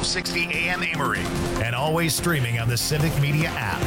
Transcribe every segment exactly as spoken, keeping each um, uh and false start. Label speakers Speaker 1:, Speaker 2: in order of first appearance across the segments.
Speaker 1: twelve sixty A M Emory, and always streaming on the Civic Media app.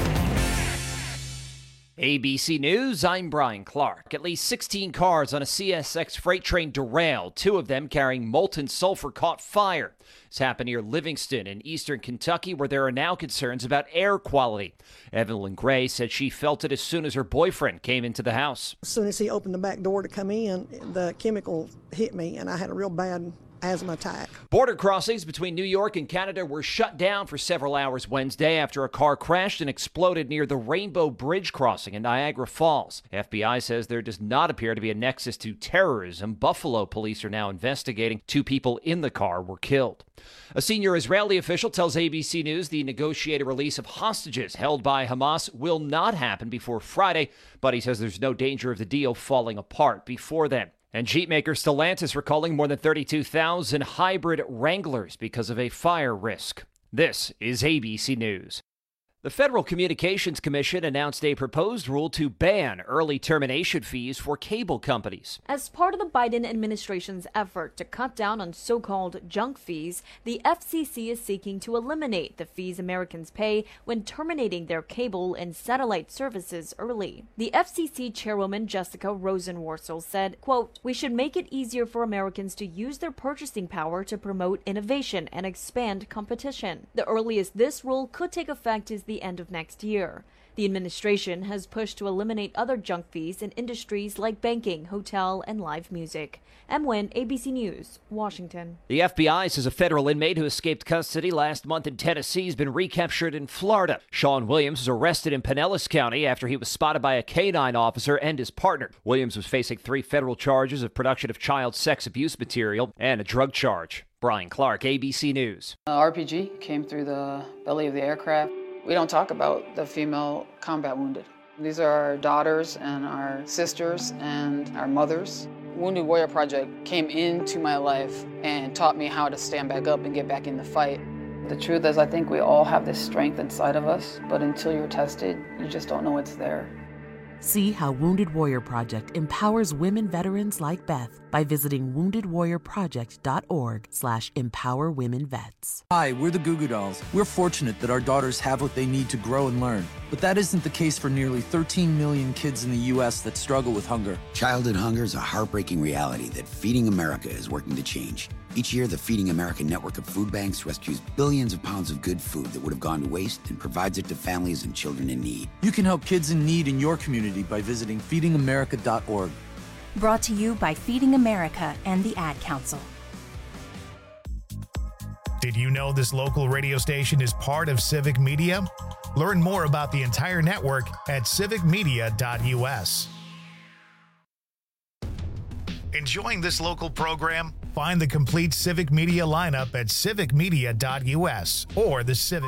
Speaker 2: A B C News, I'm Brian Clark. At least sixteen cars on a C S X freight train derailed. Two of them carrying molten sulfur caught fire. This happened near Livingston in eastern Kentucky, where there are now concerns about air quality. Evelyn Gray said she felt it as soon as her boyfriend came into the house.
Speaker 3: As soon as he opened the back door to come in, the chemical hit me, and I had a real bad asthma attack. Border crossings between New York and Canada were shut down for several hours Wednesday after a car crashed and exploded near the Rainbow Bridge crossing in Niagara Falls. F B I says there does not appear to be a nexus to terrorism. Buffalo police are now investigating. Two people in the car were killed. A senior Israeli official tells A B C News the negotiated release of hostages held by Hamas will not happen before Friday, but he says there's no danger of the deal falling apart before then. And Jeep maker Stellantis recalling more than thirty-two thousand hybrid Wranglers because of a fire risk. This is A B C News. The Federal Communications Commission announced a proposed rule to ban early termination fees for cable companies.
Speaker 4: As part of the Biden administration's effort to cut down on so-called junk fees, the F C C is seeking to eliminate the fees Americans pay when terminating their cable and satellite services early. The F C C chairwoman Jessica Rosenworcel said, quote, "We should make it easier for Americans to use their purchasing power to promote innovation and expand competition. The earliest this rule could take effect is the end of next year. The administration has pushed to eliminate other junk fees in industries like banking, hotel, and live music." M. Wynn, A B C News, Washington.
Speaker 2: The F B I says a federal inmate who escaped custody last month in Tennessee has been recaptured in Florida. Sean Williams was arrested in Pinellas County after he was spotted by a canine officer and his partner. Williams was facing three federal charges of production of child sex abuse material and a drug charge. Brian Clark, A B C News.
Speaker 5: Uh, R P G came through the belly of the aircraft. We don't talk about the female combat wounded. These are our daughters and our sisters and our mothers. Wounded Warrior Project came into my life and taught me how to stand back up and get back in the fight. The truth is, I think we all have this strength inside of us, but until you're tested, you just don't know it's there.
Speaker 6: See how Wounded Warrior Project empowers women veterans like Beth by visiting wounded warrior project dot org slash empower women vets.
Speaker 7: Hi, we're the Goo Goo Dolls. We're fortunate that our daughters have what they need to grow and learn. But that isn't the case for nearly thirteen million kids in the U S that struggle with hunger.
Speaker 8: Childhood hunger is a heartbreaking reality that Feeding America is working to change. Each year, the Feeding America network of food banks rescues billions of pounds of good food that would have gone to waste and provides it to families and children in need.
Speaker 7: You can help kids in need in your community by visiting feeding america dot org.
Speaker 9: Brought to you by Feeding America and the Ad Council.
Speaker 1: Did you know this local radio station is part of Civic Media? Learn more about the entire network at civic media dot u s. Enjoying this local program? Find the complete Civic Media lineup at civic media dot u s or the Civic.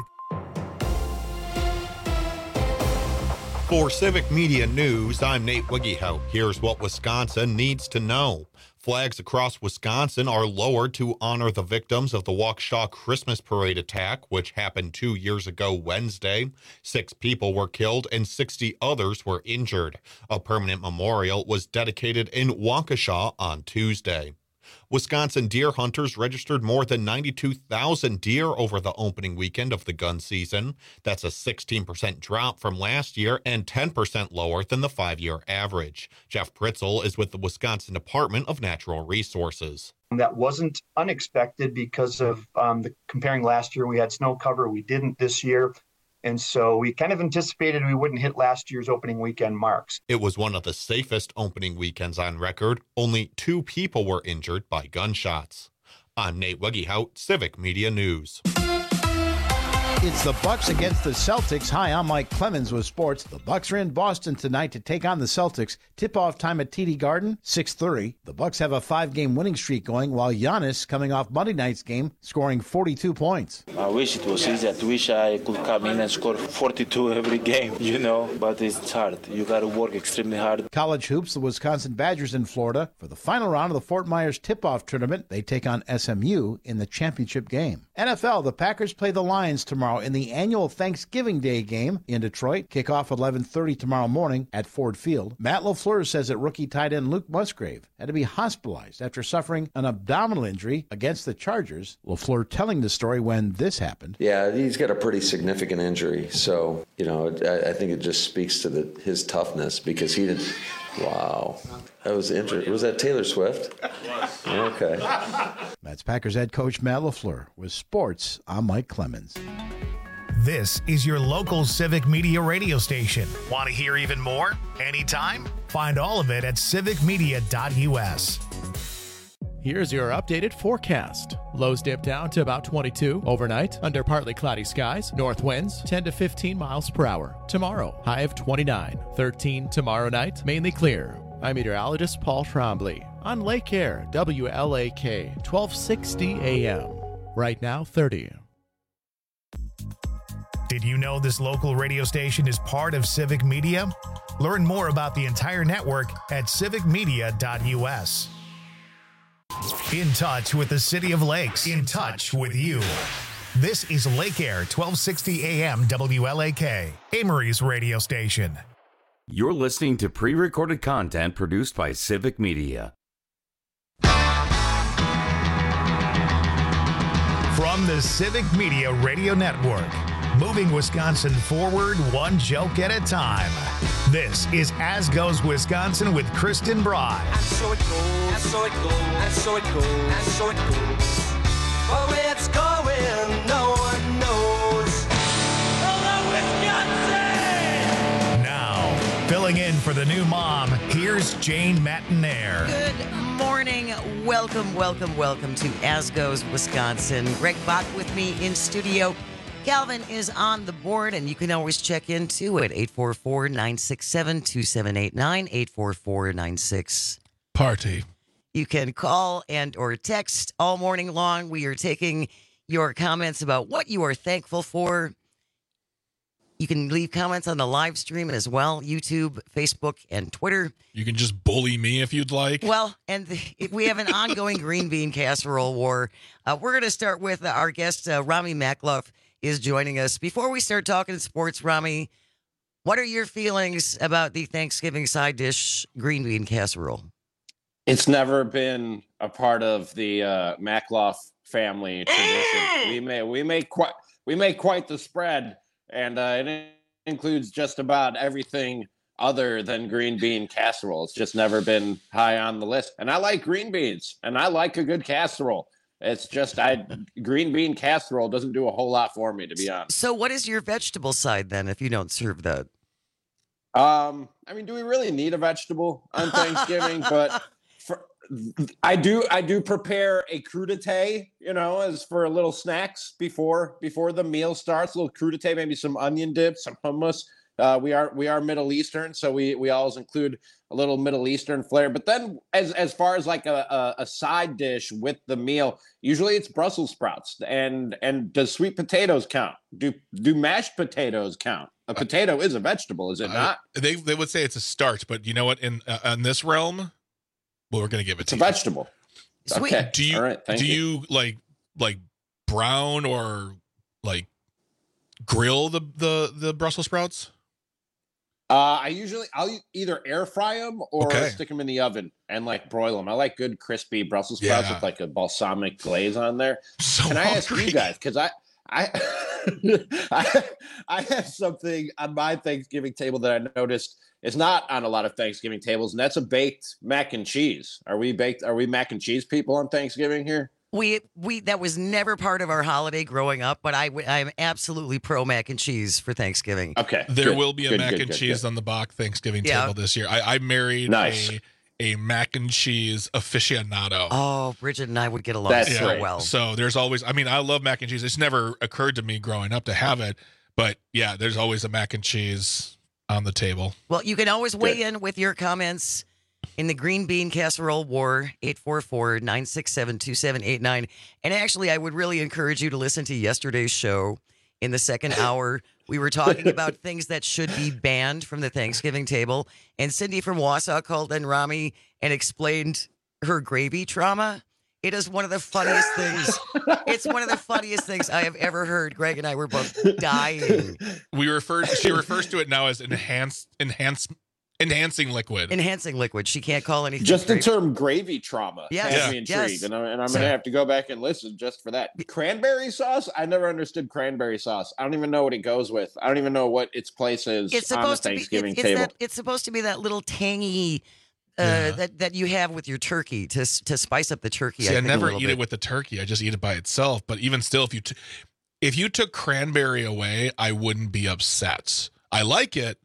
Speaker 10: For Civic Media News, I'm Nate Wiggyhout. Here's what Wisconsin needs to know. Flags across Wisconsin are lowered to honor the victims of the Waukesha Christmas Parade attack, which happened two years ago Wednesday. Six people were killed and sixty others were injured. A permanent memorial was dedicated in Waukesha on Tuesday. Wisconsin deer hunters registered more than ninety-two thousand deer over the opening weekend of the gun season. That's a sixteen percent drop from last year and ten percent lower than the five-year average. Jeff Pritzel is with the Wisconsin Department of Natural Resources.
Speaker 11: That wasn't unexpected because of um, the comparing last year. We had snow cover. We didn't this year. And so we kind of anticipated we wouldn't hit last year's opening weekend marks.
Speaker 10: It was one of the safest opening weekends on record. Only two people were injured by gunshots. I'm Nate Wiggyhout, Civic Media News.
Speaker 12: It's the Bucks against the Celtics. Hi, I'm Mike Clemens with sports. The Bucks are in Boston tonight to take on the Celtics. Tip-off time at T D Garden, six thirty. The Bucks have a five-game winning streak going, while Giannis, coming off Monday night's game, scoring forty-two points.
Speaker 13: I wish it was easy. I wish I could come in and score forty-two every game, you know, but it's hard. You got to work extremely hard.
Speaker 12: College hoops, the Wisconsin Badgers in Florida. For the final round of the Fort Myers tip-off tournament, they take on S M U in the championship game. N F L, the Packers play the Lions tomorrow tomorrow in the annual Thanksgiving Day game in Detroit. Kickoff at eleven thirty tomorrow morning at Ford Field. Matt LaFleur says that rookie tight end Luke Musgrave had to be hospitalized after suffering an abdominal injury against the Chargers. LaFleur telling the story when this happened.
Speaker 14: Yeah, he's got a pretty significant injury. So, you know, I, I think it just speaks to the, his toughness because he didn't. Wow. That was interesting. Was that Taylor Swift? Okay.
Speaker 12: That's Packers head coach Matt LaFleur with sports. I'm Mike Clemens.
Speaker 1: This is your local Civic Media radio station. Want to hear even more? Anytime? Find all of it at civic media dot u s.
Speaker 15: Here's your updated forecast. Lows dip down to about twenty-two overnight under partly cloudy skies. North winds ten to fifteen miles per hour. Tomorrow, high of twenty-nine. thirteen tomorrow night, mainly clear. I'm meteorologist Paul Trombley on Lake Air, W L A K, twelve sixty A M. Right now, thirty.
Speaker 1: Did you know this local radio station is part of Civic Media? Learn more about the entire network at civic media dot u s. In touch with the City of Lakes. In touch with you. This is Lake Air, twelve sixty A M W L A K, Amory's radio station.
Speaker 16: You're listening to pre-recorded content produced by Civic Media.
Speaker 1: From the Civic Media Radio Network, moving Wisconsin forward one joke at a time. This is As Goes Wisconsin with Kristen Bry.
Speaker 17: And so it goes, and so it goes, and so it goes, and so it goes. But where it's going, no one knows. Hello, Wisconsin!
Speaker 1: Now, filling in for the new mom, here's Jane Matinaire.
Speaker 18: Good morning. Welcome, welcome, welcome to As Goes Wisconsin. Greg Bach with me in studio. Calvin is on the board, and you can always check in, too, at eight four four, nine six seven, two seven eight nine, eight four four, nine six.
Speaker 19: Party.
Speaker 18: You can call and or text all morning long. We are taking your comments about what you are thankful for. You can leave comments on the live stream as well, YouTube, Facebook, and Twitter.
Speaker 19: You can just bully me if you'd like.
Speaker 18: Well, and the, we have an ongoing green bean casserole war. Uh, we're going to start with our guest, uh, Rami Makloff, is joining us. Before we start talking sports, Rami, what are your feelings about the Thanksgiving side dish green bean casserole?
Speaker 20: It's never been a part of the uh, Makloff family tradition. we may we make quite we make quite the spread, and uh, it includes just about everything other than green bean casserole. It's just never been high on the list. And I like green beans, and I like a good casserole. It's just I green bean casserole doesn't do a whole lot for me, to be honest.
Speaker 18: So what is your vegetable side then if you don't serve that?
Speaker 20: Um, I mean, do we really need a vegetable on Thanksgiving? But for, I do I do prepare a crudité, you know, as for little snacks before before the meal starts. A little crudité, maybe some onion dip, some hummus. Uh, we are we are Middle Eastern, so we we always include a little Middle Eastern flair. But then, as as far as like a, a, a side dish with the meal, usually it's Brussels sprouts. And and does sweet potatoes count? Do do mashed potatoes count? A potato is a vegetable, is it not?
Speaker 19: Uh, they they would say it's a starch, but you know what? In uh, in this realm, well, we're gonna give it
Speaker 20: it's
Speaker 19: to
Speaker 20: a
Speaker 19: you.
Speaker 20: vegetable.
Speaker 18: Sweet.
Speaker 20: Okay.
Speaker 19: Do you
Speaker 20: All right, thank
Speaker 19: do
Speaker 20: you.
Speaker 19: you like like brown or like grill the the the Brussels sprouts?
Speaker 20: Uh, I usually I'll either air fry them or
Speaker 19: Okay.
Speaker 20: stick them in the oven and like broil them. I like good crispy Brussels sprouts
Speaker 19: Yeah.
Speaker 20: with like a balsamic glaze on there.
Speaker 19: So
Speaker 20: Can I ask
Speaker 19: hungry.
Speaker 20: you guys? Because I I, I I have something on my Thanksgiving table that I noticed is not on a lot of Thanksgiving tables, and that's a baked mac and cheese. Are we baked? Are we mac and cheese people on Thanksgiving here?
Speaker 18: We we that was never part of our holiday growing up, but I I'm absolutely pro mac and cheese for Thanksgiving.
Speaker 20: Okay,
Speaker 19: There
Speaker 20: good,
Speaker 19: will be a
Speaker 20: good,
Speaker 19: mac
Speaker 20: good,
Speaker 19: and
Speaker 20: good,
Speaker 19: cheese
Speaker 20: good.
Speaker 19: on the Bach Thanksgiving
Speaker 18: Yeah.
Speaker 19: table this year. I, I married
Speaker 20: Nice.
Speaker 19: a a mac and cheese aficionado.
Speaker 18: Oh, Bridget and I would get along
Speaker 20: That's
Speaker 18: so
Speaker 20: right.
Speaker 18: well.
Speaker 19: So there's always, I mean, I love mac and cheese. It's never occurred to me growing up to have it, but yeah, there's always a mac and cheese on the table.
Speaker 18: Well, you can always weigh in with your comments in the Green Bean Casserole War, eight four four, nine six seven, two seven eight nine. And actually, I would really encourage you to listen to yesterday's show. In the second hour, we were talking about things that should be banned from the Thanksgiving table. And Cindy from Wausau called in Rami and explained her gravy trauma. It is one of the funniest things. It's one of the funniest things I have ever heard. Greg and I were both dying.
Speaker 19: We refer. She refers to it now as enhanced, enhanced, enhancing liquid.
Speaker 18: Enhancing liquid. She can't call anything.
Speaker 20: Just the
Speaker 18: gravy.
Speaker 20: term gravy trauma
Speaker 18: Yes,
Speaker 20: has
Speaker 18: yeah.
Speaker 20: me intrigued,
Speaker 18: yes.
Speaker 20: and, I, and I'm
Speaker 18: So-
Speaker 20: going to have to go back and listen just for that. Cranberry sauce? I never understood cranberry sauce. I don't even know what it goes with. I don't even know what its place is
Speaker 18: It's
Speaker 20: on the
Speaker 18: supposed to be.
Speaker 20: Thanksgiving
Speaker 18: It's, it's,
Speaker 20: table.
Speaker 18: that, it's supposed to be that little tangy. Uh,
Speaker 19: Yeah.
Speaker 18: that, that you have with your turkey to s- to spice up the turkey.
Speaker 19: See, I,
Speaker 18: think, a
Speaker 19: never
Speaker 18: little
Speaker 19: eat
Speaker 18: bit.
Speaker 19: it with the turkey. I just eat it by itself. But even still, if you t- if you took cranberry away, I wouldn't be upset. I like it,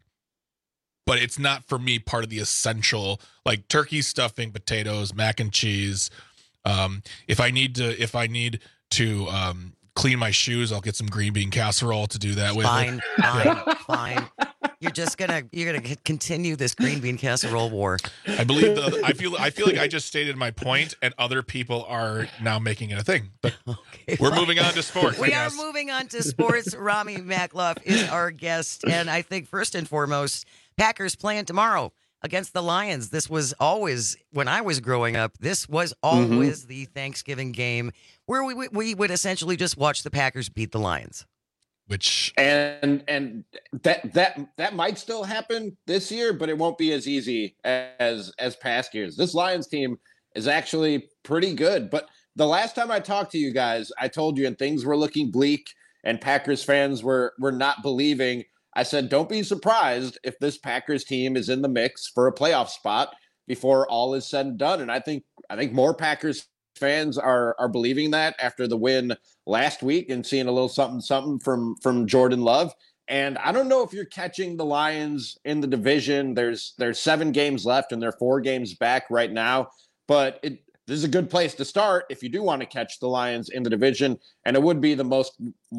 Speaker 19: but it's not for me part of the essential, like turkey stuffing, potatoes, mac and cheese. Um, if I need to, if I need to um, clean my shoes, I'll get some green bean casserole to do that with.
Speaker 18: Fine,
Speaker 19: it.
Speaker 18: fine, fine. You're just gonna you're gonna c- continue this green bean casserole war.
Speaker 19: I believe the, I feel I feel like I just stated my point, and other people are now making it a thing. But
Speaker 18: Okay,
Speaker 19: we're
Speaker 18: fine.
Speaker 19: moving on to sports. I
Speaker 18: We are
Speaker 19: guess.
Speaker 18: moving on to sports. Rami Makloff is our guest, and I think first and foremost, Packers playing tomorrow against the Lions. This was always, when I was growing up, this was always the Thanksgiving game where we we would essentially just watch the Packers beat the Lions.
Speaker 19: Which
Speaker 20: and and that that that might still happen this year, but it won't be as easy as as past years. This Lions team is actually pretty good. But the last time I talked to you guys, I told you and things were looking bleak and Packers fans were were not believing. I said, don't be surprised if this Packers team is in the mix for a playoff spot before all is said and done. And I think I think more Packers fans are are believing that after the win last week and seeing a little something something from from Jordan Love. And I don't know if you're catching the Lions in the division. There's there's seven games left and they're four games back right now. But it this is a good place to start if you do want to catch the Lions in the division. And it would be the most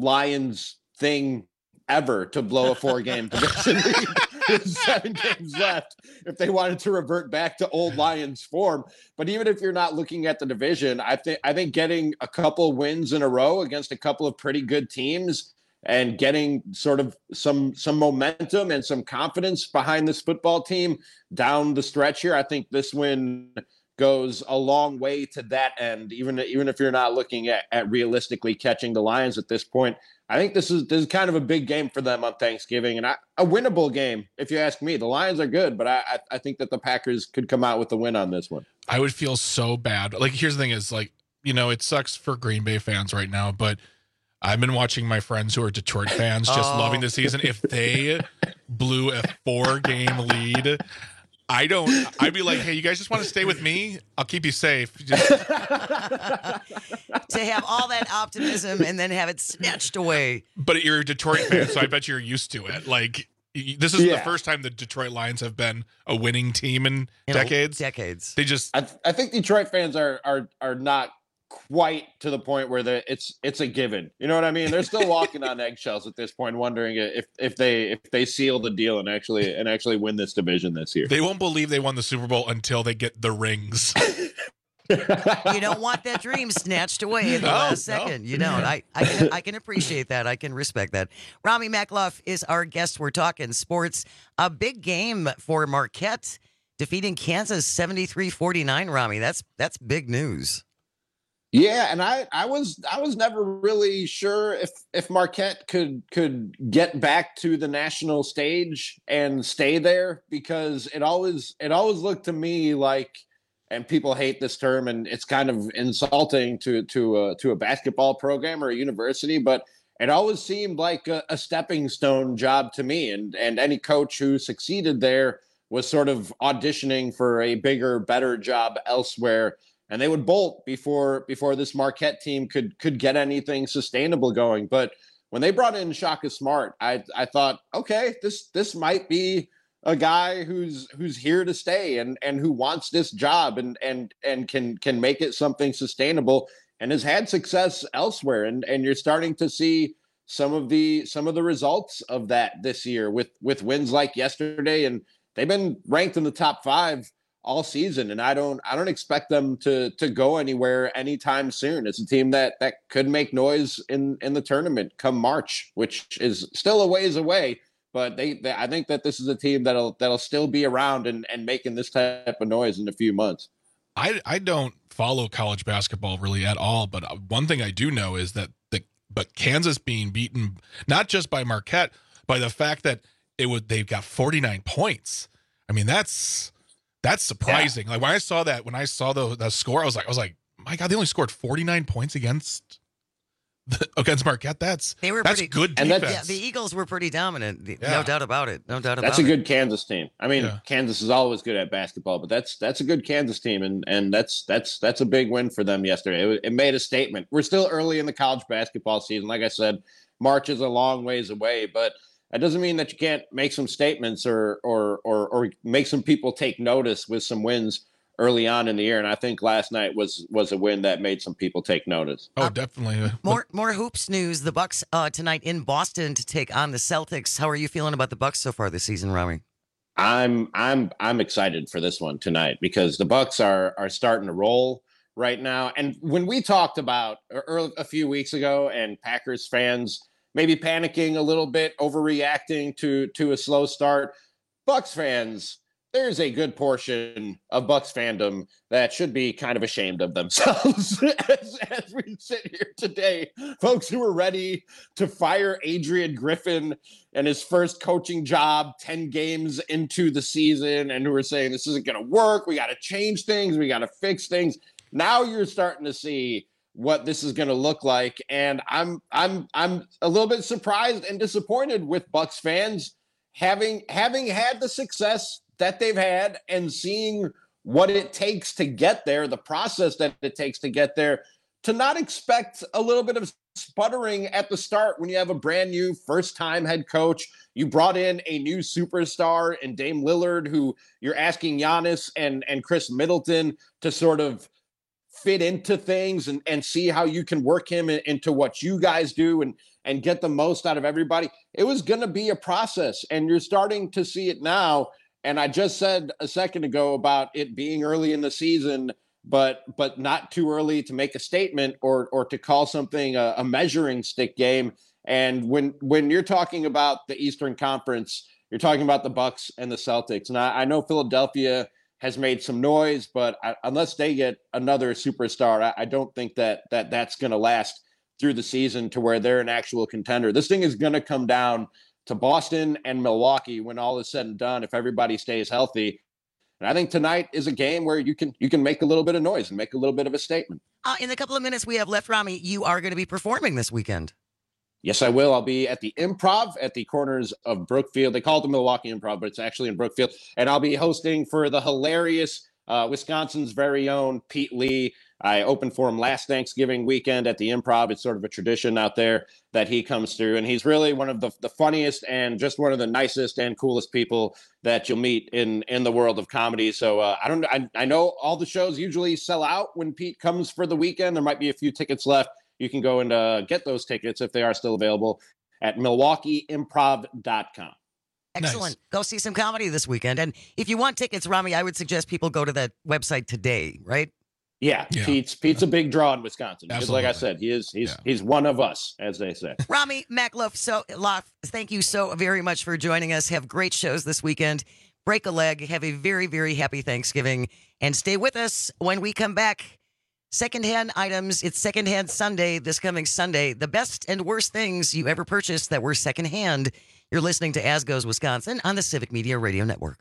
Speaker 20: Lions thing ever to blow a four-game division lead with seven games left if they wanted to revert back to old Lions form. But even if you're not looking at the division, I think I think getting a couple wins in a row against a couple of pretty good teams and getting sort of some some momentum and some confidence behind this football team down the stretch here, I think this win goes a long way to that end, even, even if you're not looking at, at realistically catching the Lions at this point. I think this is this is kind of a big game for them on Thanksgiving, and I, a winnable game, if you ask me. The Lions are good, but I, I I think that the Packers could come out with a win on this one.
Speaker 19: I would feel so bad. Like, here's the thing is, like, you know, it sucks for Green Bay fans right now, but I've been watching my friends who are Detroit fans just
Speaker 18: Oh.
Speaker 19: loving the season. If they blew a four-game lead, I don't. I'd be like, hey, you guys just want to stay with me? I'll keep you safe. Just,
Speaker 18: To have all that optimism and then have it snatched away.
Speaker 19: but you're a Detroit fan, so I bet you're used to it. Like, y- this is
Speaker 20: Yeah.
Speaker 19: the first time the Detroit Lions have been a winning team in
Speaker 18: You know,
Speaker 19: decades.
Speaker 18: Decades.
Speaker 19: They just
Speaker 20: I, I think Detroit fans are are are not quite to the point where they it's it's a given. You know what I mean? They're still walking on eggshells at this point, wondering if if they if they seal the deal and actually and actually win this division this year.
Speaker 19: they won't believe they won the Super Bowl until they get the rings.
Speaker 18: You don't want that dream snatched away in the
Speaker 19: No,
Speaker 18: last
Speaker 19: no.
Speaker 18: second. You don't. I, I can I can appreciate that. I can respect that. Rami Makloff is our guest. We're talking sports. A big game for Marquette defeating Kansas seventy-three forty-nine, Rami. That's that's big news.
Speaker 20: Yeah, and I, I was I was never really sure if if Marquette could could get back to the national stage and stay there, because it always it always looked to me like, and people hate this term and it's kind of insulting to to a, to a basketball program or a university, but it always seemed like a, a stepping stone job to me, and and any coach who succeeded there was sort of auditioning for a bigger, better job elsewhere. And they would bolt before before this Marquette team could could get anything sustainable going. But when they brought in Shaka Smart, I I thought, okay, this this might be a guy who's who's here to stay and and who wants this job and and and can can make it something sustainable and has had success elsewhere. And and you're starting to see some of the some of the results of that this year with with wins like yesterday, and they've been ranked in the top five all season, and I don't I don't expect them to to go anywhere anytime soon. It's a team that that could make noise in in the tournament come March, which is still a ways away, but they, they I think that this is a team that'll that'll still be around and and making this type of noise in a few months.
Speaker 19: I I don't follow college basketball really at all, but one thing I do know is that the but Kansas being beaten not just by Marquette, by the fact that it would they've got forty-nine points. I mean, that's that's surprising. Yeah. Like when I saw that, when I saw the the score, I was like, I was like, my God, they only scored forty-nine points against the, against Marquette. That's they were that's pretty, good defense.
Speaker 18: And yeah, the Eagles were pretty dominant. Yeah. No doubt about it. No doubt about
Speaker 20: that's
Speaker 18: it.
Speaker 20: That's a good Kansas team. I mean, yeah. Kansas is always good at basketball, but that's that's a good Kansas team, and and that's that's that's a big win for them yesterday. It, it made a statement. We're still early in the college basketball season. Like I said, March is a long ways away, but that doesn't mean that you can't make some statements or or or or make some people take notice with some wins early on in the year. And I think last night was was a win that made some people take notice.
Speaker 19: Oh, definitely.
Speaker 18: More more hoops news. The Bucks uh, tonight in Boston to take on the Celtics. How are you feeling about the Bucks so far this season, Rami?
Speaker 20: I'm I'm I'm excited for this one tonight because the Bucks are are starting to roll right now. And when we talked about early, a few weeks ago, and Packers fans maybe panicking a little bit, overreacting to to a slow start, Bucks fans, there's a good portion of Bucks fandom that should be kind of ashamed of themselves as, as we sit here today. Folks who are ready to fire Adrian Griffin and his first coaching job ten games into the season, and who are saying this isn't going to work. We got to change things. We got to fix things. Now you're starting to see what this is going to look like, and I'm I'm I'm a little bit surprised and disappointed with Bucks fans having having had the success that they've had and seeing what it takes to get there, the process that it takes to get there, to not expect a little bit of sputtering at the start when you have a brand new first-time head coach. You brought in a new superstar in Dame Lillard, who you're asking Giannis and, and Chris Middleton to sort of fit into things and, and see how you can work him in, into what you guys do and, and get the most out of everybody. It was going to be a process, and you're starting to see it now. And I just said a second ago about it being early in the season, but but not too early to make a statement or or to call something a, a measuring stick game. And when when you're talking about the Eastern Conference, you're talking about the Bucks and the Celtics. And I, I know Philadelphia has made some noise, but I, unless they get another superstar, I, I don't think that that that's going to last through the season to where they're an actual contender. This thing is going to come down to Boston and Milwaukee when all is said and done, if everybody stays healthy. And I think tonight is a game where you can you can make a little bit of noise and make a little bit of a statement.
Speaker 18: Uh, in the couple of minutes we have left, Rami, you are going to be performing this weekend.
Speaker 20: Yes, I will. I'll be at the Improv at the corners of Brookfield. They call it the Milwaukee Improv, but it's actually in Brookfield. And I'll be hosting for the hilarious uh, Wisconsin's very own Pete Lee. I opened for him last Thanksgiving weekend at the Improv. It's sort of a tradition out there that he comes through. And he's really one of the, the funniest and just one of the nicest and coolest people that you'll meet in, in the world of comedy. So uh, I don't I, I know all the shows usually sell out when Pete comes for the weekend. There might be a few tickets left. You can go and uh, get those tickets if they are still available at milwaukee improv dot com.
Speaker 18: Excellent. Nice. Go see some comedy this weekend. And if you want tickets, Rami, I would suggest people go to that website today, right?
Speaker 20: Yeah, yeah. Pete's Pete's a big draw in Wisconsin. Because like I said, he is he's yeah. he's one of us, as they say.
Speaker 18: Rami Maklouf, so Loff, thank you so very much for joining us. Have great shows this weekend. Break a leg. Have a very, very happy Thanksgiving. And stay with us when we come back. Secondhand items. It's Secondhand Sunday this coming Sunday. The best and worst things you ever purchased that were secondhand. You're listening to As Goes Wisconsin on the Civic Media Radio Network.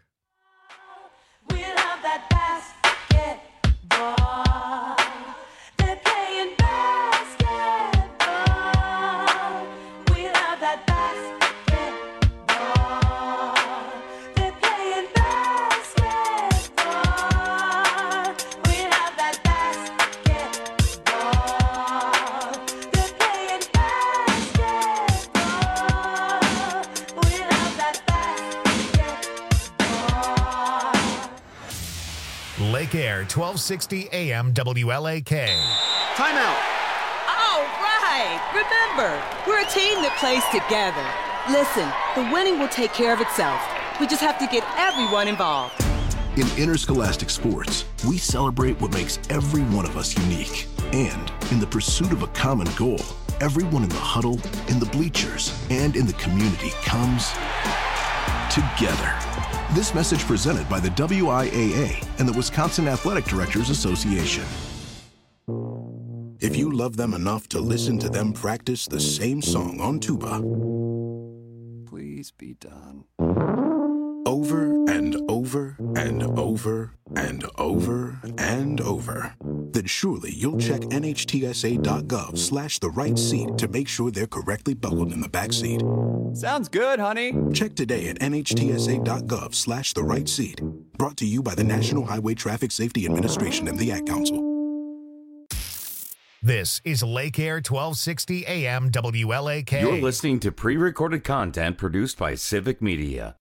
Speaker 1: Lake Air, twelve sixty A M W L A K.
Speaker 21: Timeout.
Speaker 22: All right. Remember, we're a team that plays together. Listen, the winning will take care of itself. We just have to get everyone involved.
Speaker 23: In interscholastic sports, we celebrate what makes every one of us unique. And in the pursuit of a common goal, everyone in the huddle, in the bleachers, and in the community comes together. This message presented by the W I A A and the Wisconsin Athletic Directors Association. If you love them enough to listen to them practice the same song on tuba,
Speaker 3: please be done.
Speaker 23: Over and over and over and over and over, then surely you'll check N H T S A dot gov slash the right seat to make sure they're correctly buckled in the back seat.
Speaker 3: Sounds good, honey.
Speaker 23: Check today at N H T S A dot gov slash the right seat. Brought to you by the National Highway Traffic Safety Administration and the Ad Council.
Speaker 1: This is Lake Air twelve sixty A M W L A K.
Speaker 16: You're listening to pre-recorded content produced by Civic Media.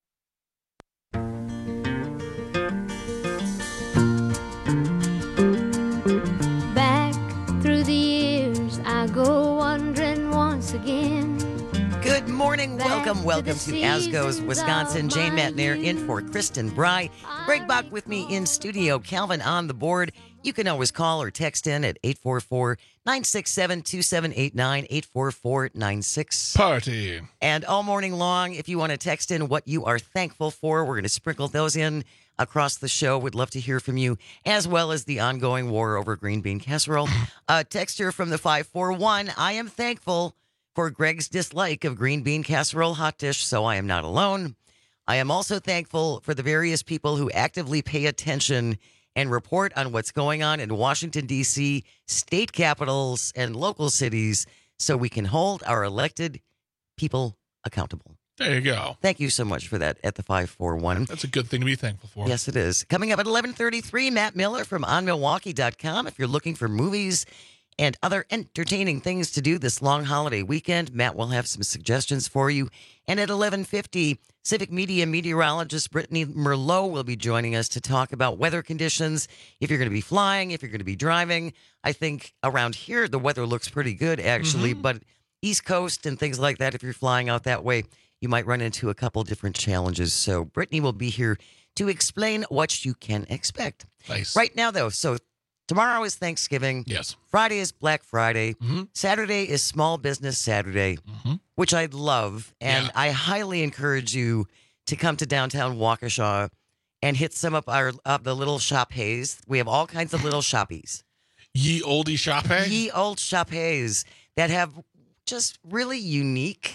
Speaker 4: Back through the years, I go wandering once again.
Speaker 18: Good morning. Welcome, welcome to Asgo's Wisconsin. Jane Matnair in for Kristen Bry. Greg Bach with me in studio. Calvin on the board. You can always call or text in at eight four four, nine six seven, two seven eight nine, eight four four nine six.
Speaker 19: Party.
Speaker 18: And all morning long, if you want to text in what you are thankful for, we're going to sprinkle those in across the show. We'd love to hear from you, as well as the ongoing war over green bean casserole. A texter from the five four one, I am thankful for Greg's dislike of green bean casserole hot dish, so I am not alone. I am also thankful for the various people who actively pay attention and report on what's going on in Washington, D C, state capitals, and local cities so we can hold our elected people accountable.
Speaker 19: There you go.
Speaker 18: Thank you so much for that at the five four one.
Speaker 19: That's a good thing to be thankful for.
Speaker 18: Yes, it is. Coming up at eleven thirty-three, Matt Miller from on milwaukee dot com. If you're looking for movies and other entertaining things to do this long holiday weekend, Matt will have some suggestions for you. And at eleven fifty, Civic Media meteorologist Brittany Merlot will be joining us to talk about weather conditions. If you're going to be flying, if you're going to be driving, I think around here the weather looks pretty good, actually. Mm-hmm. But East Coast and things like that, if you're flying out that way, you might run into a couple different challenges. So Brittany will be here to explain what you can expect.
Speaker 19: Nice.
Speaker 18: Right now, though, so tomorrow is Thanksgiving.
Speaker 19: Yes.
Speaker 18: Friday is Black Friday.
Speaker 19: Mm-hmm.
Speaker 18: Saturday is Small Business Saturday,
Speaker 19: mm-hmm.
Speaker 18: which I love. And yeah. I highly encourage you to come to downtown Waukesha and hit some of our of the little shop-hays. We have all kinds of little shoppies.
Speaker 19: Ye oldie shop-hay?
Speaker 18: Ye old shop-hays that have just really unique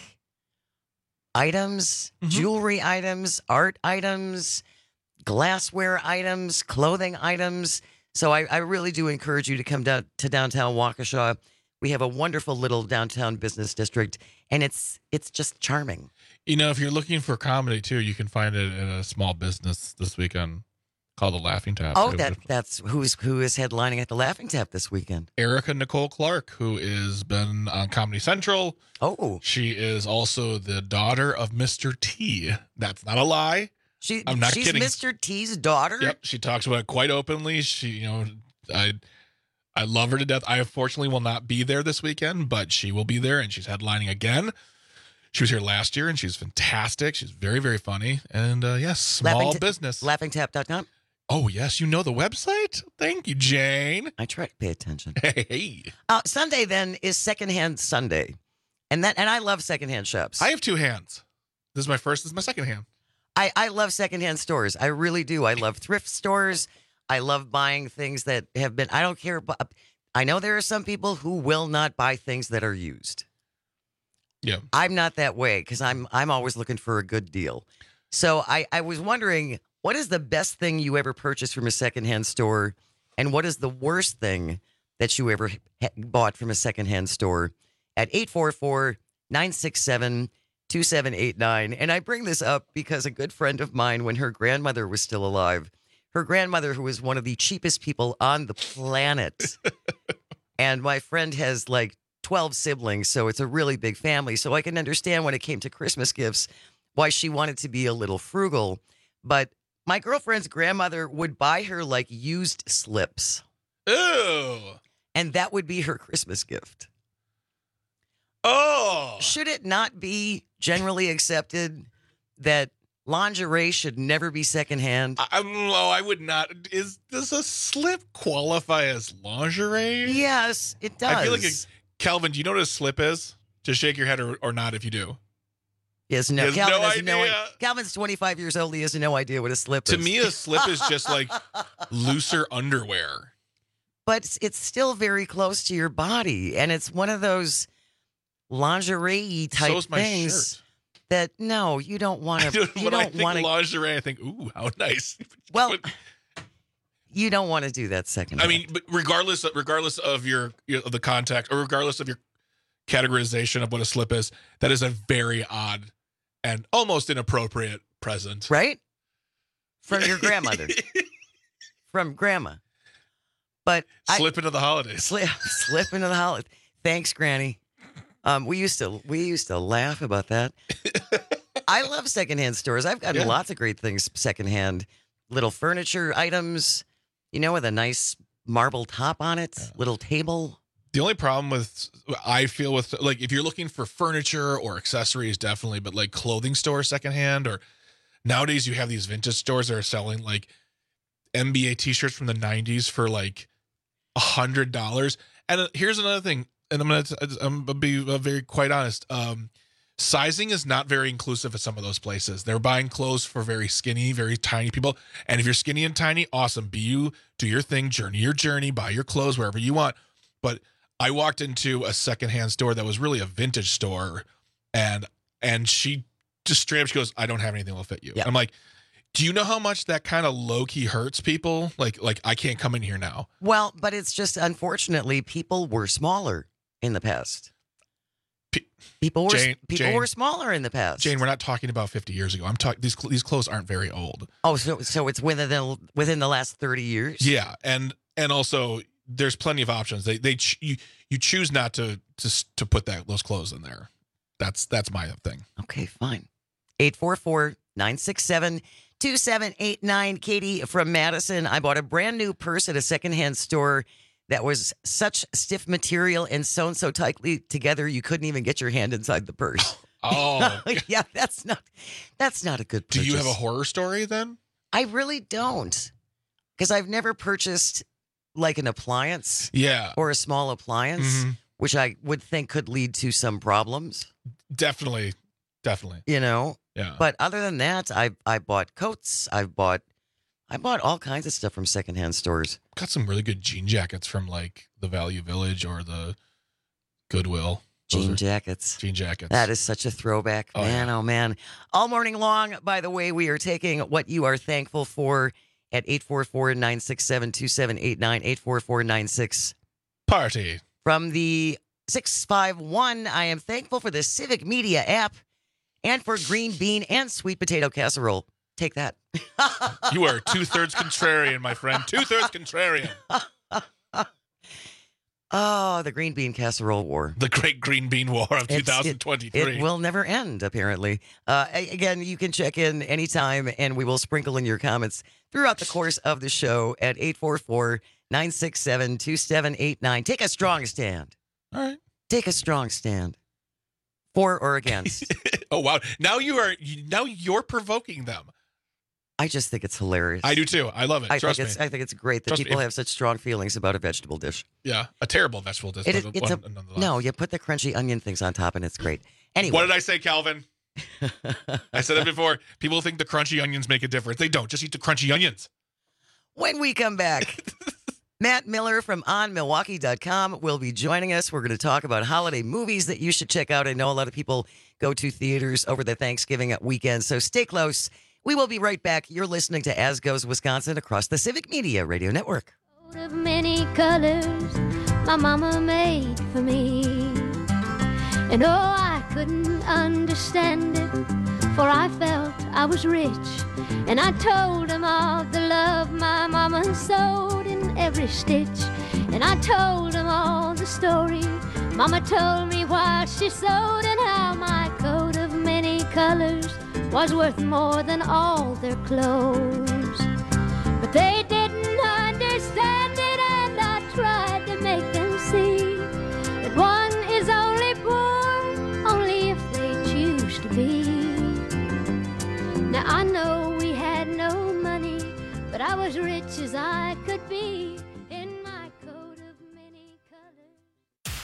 Speaker 18: items, mm-hmm. jewelry items, art items, glassware items, clothing items. So I, I really do encourage you to come down to downtown Waukesha. We have a wonderful little downtown business district, and it's it's just charming.
Speaker 19: You know, if you're looking for comedy, too, you can find it at a small business this weekend called The Laughing Tap.
Speaker 18: Oh, that that's who's who is headlining at The Laughing Tap this weekend?
Speaker 19: Erica Nicole Clark, who has been on Comedy Central.
Speaker 18: Oh.
Speaker 19: She is also the daughter of Mister T. That's not a lie.
Speaker 18: She,
Speaker 19: I'm not
Speaker 18: she's
Speaker 19: kidding.
Speaker 18: Mister T's daughter?
Speaker 19: Yep. She talks about it quite openly. She, you know, I I love her to death. I unfortunately will not be there this weekend, but she will be there, and she's headlining again. She was here last year, and she's fantastic. She's very, very funny. And, uh, yes, small
Speaker 18: Laughing
Speaker 19: business.
Speaker 18: laughing tap dot com.
Speaker 19: Oh, yes. You know the website? Thank you, Jane.
Speaker 18: I try to pay attention.
Speaker 19: Hey.
Speaker 18: Uh, Sunday, then, is Secondhand Sunday. And that, and I love secondhand shops.
Speaker 19: I have two hands. This is my first. This is my second hand.
Speaker 18: I, I love secondhand stores. I really do. I love thrift stores. I love buying things that have been, I don't care. But I know there are some people who will not buy things that are used.
Speaker 19: Yeah.
Speaker 18: I'm not that way because I'm I'm always looking for a good deal. So I, I was wondering, what is the best thing you ever purchased from a secondhand store? And what is the worst thing that you ever ha- bought from a secondhand store? At eight four four, nine six seven, two seven eight nine. And I bring this up because a good friend of mine, when her grandmother was still alive, her grandmother, who was one of the cheapest people on the planet, and my friend has like twelve siblings, so it's a really big family. So I can understand when it came to Christmas gifts why she wanted to be a little frugal. But my girlfriend's grandmother would buy her like used slips.
Speaker 19: Ew.
Speaker 18: And that would be her Christmas gift.
Speaker 19: Oh.
Speaker 18: Should it not be generally accepted that lingerie should never be secondhand?
Speaker 19: I, oh, I would not. Is does a slip qualify as lingerie?
Speaker 18: Yes, it does.
Speaker 19: I feel like a, Calvin, do you know what a slip is? Just shake your head or, or not if you do.
Speaker 18: He has no,
Speaker 19: He has
Speaker 18: Calvin
Speaker 19: no
Speaker 18: has no
Speaker 19: idea.
Speaker 18: idea. Calvin's twenty-five years old. He has no idea what a slip
Speaker 19: To
Speaker 18: is.
Speaker 19: me, a slip is just like looser underwear.
Speaker 18: But it's, it's still very close to your body. And it's one of those lingerie type
Speaker 19: So's my
Speaker 18: things
Speaker 19: shirt.
Speaker 18: that, no, you don't want to. You
Speaker 19: when I
Speaker 18: don't
Speaker 19: think
Speaker 18: want to.
Speaker 19: lingerie, I think, ooh, how nice.
Speaker 18: Well, you don't want to do that second.
Speaker 19: I mean, but regardless, regardless of your, your of the context, or regardless of your categorization of what a slip is, that is a very odd and almost inappropriate present,
Speaker 18: right? From your grandmother, from grandma. But
Speaker 19: slip I, into the holidays.
Speaker 18: Slip, slip into the holidays. Thanks, Granny. Um, we used to we used to laugh about that. I love secondhand stores. I've gotten
Speaker 19: Yeah.
Speaker 18: lots of great things secondhand. Little furniture items, you know, with a nice marble top on it. Yeah. Little table.
Speaker 19: The only problem with I feel with like if you're looking for furniture or accessories, definitely, but like clothing stores secondhand, or nowadays you have these vintage stores that are selling like N B A t-shirts from the nineties for like a hundred dollars. And here's another thing, and I'm gonna I'm gonna be very quite honest. Um, sizing is not very inclusive at some of those places. They're buying clothes for very skinny, very tiny people. And if you're skinny and tiny, awesome. Be you, do your thing, journey your journey, buy your clothes wherever you want. But I walked into a secondhand store that was really a vintage store, and and she just straight up, she goes, I don't have anything that will fit you.
Speaker 18: Yep.
Speaker 19: I'm like, do you know how much that kind of low-key hurts people? Like, like I can't come in here now.
Speaker 18: Well, but it's just, unfortunately, people were smaller in the past.
Speaker 19: P-
Speaker 18: people were
Speaker 19: Jane,
Speaker 18: people
Speaker 19: Jane,
Speaker 18: were smaller in the past.
Speaker 19: Jane, we're not talking about fifty years ago. I'm talking, these, these clothes aren't very old.
Speaker 18: Oh, so so it's within the, within the last thirty years?
Speaker 19: Yeah, and and also there's plenty of options. They they ch- you you choose not to to to put that those clothes in there. That's that's my thing.
Speaker 18: Okay, fine. eight four four, nine six seven, two seven eight nine. Katie from Madison. I bought a brand new purse at a secondhand store that was such stiff material and sewn so tightly together you couldn't even get your hand inside the purse.
Speaker 19: Oh,
Speaker 18: yeah, that's not that's not a good purchase.
Speaker 19: Do you have a horror story then?
Speaker 18: I really don't, because I've never purchased like an appliance,
Speaker 19: yeah,
Speaker 18: or a small appliance,
Speaker 19: mm-hmm.
Speaker 18: which I would think could lead to some problems.
Speaker 19: Definitely, definitely.
Speaker 18: You know,
Speaker 19: yeah.
Speaker 18: But other than that, I I bought coats. I've bought I bought all kinds of stuff from secondhand stores.
Speaker 19: Got some really good jean jackets from like the Value Village or the Goodwill. Those
Speaker 18: Jean
Speaker 19: are,
Speaker 18: jackets.
Speaker 19: Jean jackets.
Speaker 18: That is such a throwback.
Speaker 19: Oh,
Speaker 18: man,
Speaker 19: yeah.
Speaker 18: oh, man. All morning long, by the way, we are taking what you are thankful for at eight four four, nine six seven, two seven eight nine, eight four four nine six.
Speaker 19: Party.
Speaker 18: From the six five one, I am thankful for the Civic Media app and for green bean and sweet potato casserole. Take that.
Speaker 19: You are two-thirds contrarian, my friend. Two-thirds contrarian.
Speaker 18: Oh, the green bean casserole war.
Speaker 19: The great green bean war of
Speaker 18: It's-
Speaker 19: twenty twenty-three.
Speaker 18: It, it will never end, apparently. Uh, a- again, you can check in anytime, and we will sprinkle in your comments throughout the course of the show at eight four four, nine six seven, two seven eight nine. Take a strong stand.
Speaker 19: All right.
Speaker 18: Take a strong stand. For or against.
Speaker 19: Oh, wow. Now you are, now you're provoking them.
Speaker 18: I just think it's hilarious.
Speaker 19: I do too. I love it.
Speaker 18: I
Speaker 19: Trust
Speaker 18: think it's
Speaker 19: me.
Speaker 18: I think it's great that
Speaker 19: Trust me.
Speaker 18: people
Speaker 19: If-
Speaker 18: have such strong feelings about a vegetable dish.
Speaker 19: Yeah. A terrible vegetable dish.
Speaker 18: It is,
Speaker 19: but
Speaker 18: it's a,
Speaker 19: one nonetheless.
Speaker 18: no, you put the crunchy onion things on top, and it's great. Anyway,
Speaker 19: What did I say, Calvin? I said it before. People think the crunchy onions make a difference. They don't. Just eat the crunchy onions.
Speaker 18: when we come back, Matt Miller from on milwaukee dot com will be joining us. We're going to talk about holiday movies that you should check out. I know a lot of people go to theaters over the Thanksgiving weekend, so stay close. We will be right back. You're listening to As Goes Wisconsin across the Civic Media Radio Network.
Speaker 4: Of many colors my mama made for me. And oh, I couldn't understand it, for I felt I was rich. And I told him of the love my mama sewed in every stitch. And I told him all the story mama told me while she sewed, and how my coat of many colors was worth more than all their clothes. But they didn't understand it, and I tried to make them see that one is only poor only if they choose to be. Now I know we had no money, but I was rich as I could be in my coat of many colors.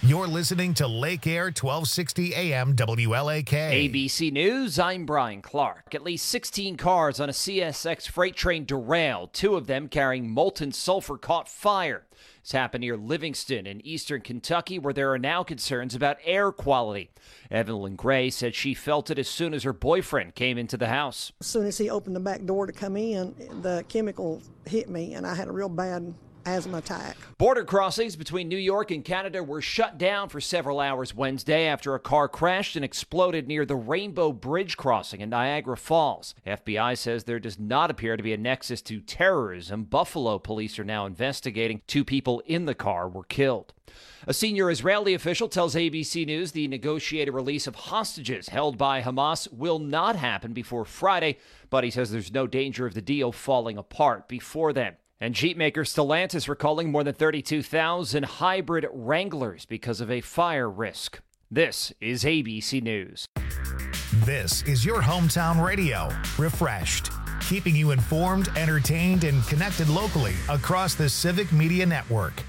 Speaker 1: You're listening to Lake Air twelve sixty A M W L A K.
Speaker 2: A B C News, I'm Brian Clark. At least sixteen cars on a C S X freight train derailed, two of them carrying molten sulfur caught fire. This happened near Livingston in eastern Kentucky, where there are now concerns about air quality. Evelyn Gray said she felt it as soon as her boyfriend came into the house.
Speaker 5: As soon as he opened the back door to come in, the chemical hit me, and I had a real bad asthma attack.
Speaker 2: Border crossings between New York and Canada were shut down for several hours Wednesday after a car crashed and exploded near the Rainbow Bridge crossing in Niagara Falls. F B I says there does not appear to be a nexus to terrorism. Buffalo police are now investigating. Two people in the car were killed. A senior Israeli official tells A B C News the negotiated release of hostages held by Hamas will not happen before Friday, but he says there's no danger of the deal falling apart before then. And Jeep maker Stellantis recalling more than thirty-two thousand hybrid Wranglers because of a fire risk. This is A B C News.
Speaker 1: This is your hometown radio, Refreshed, keeping you informed, entertained, and connected locally across the Civic Media Network.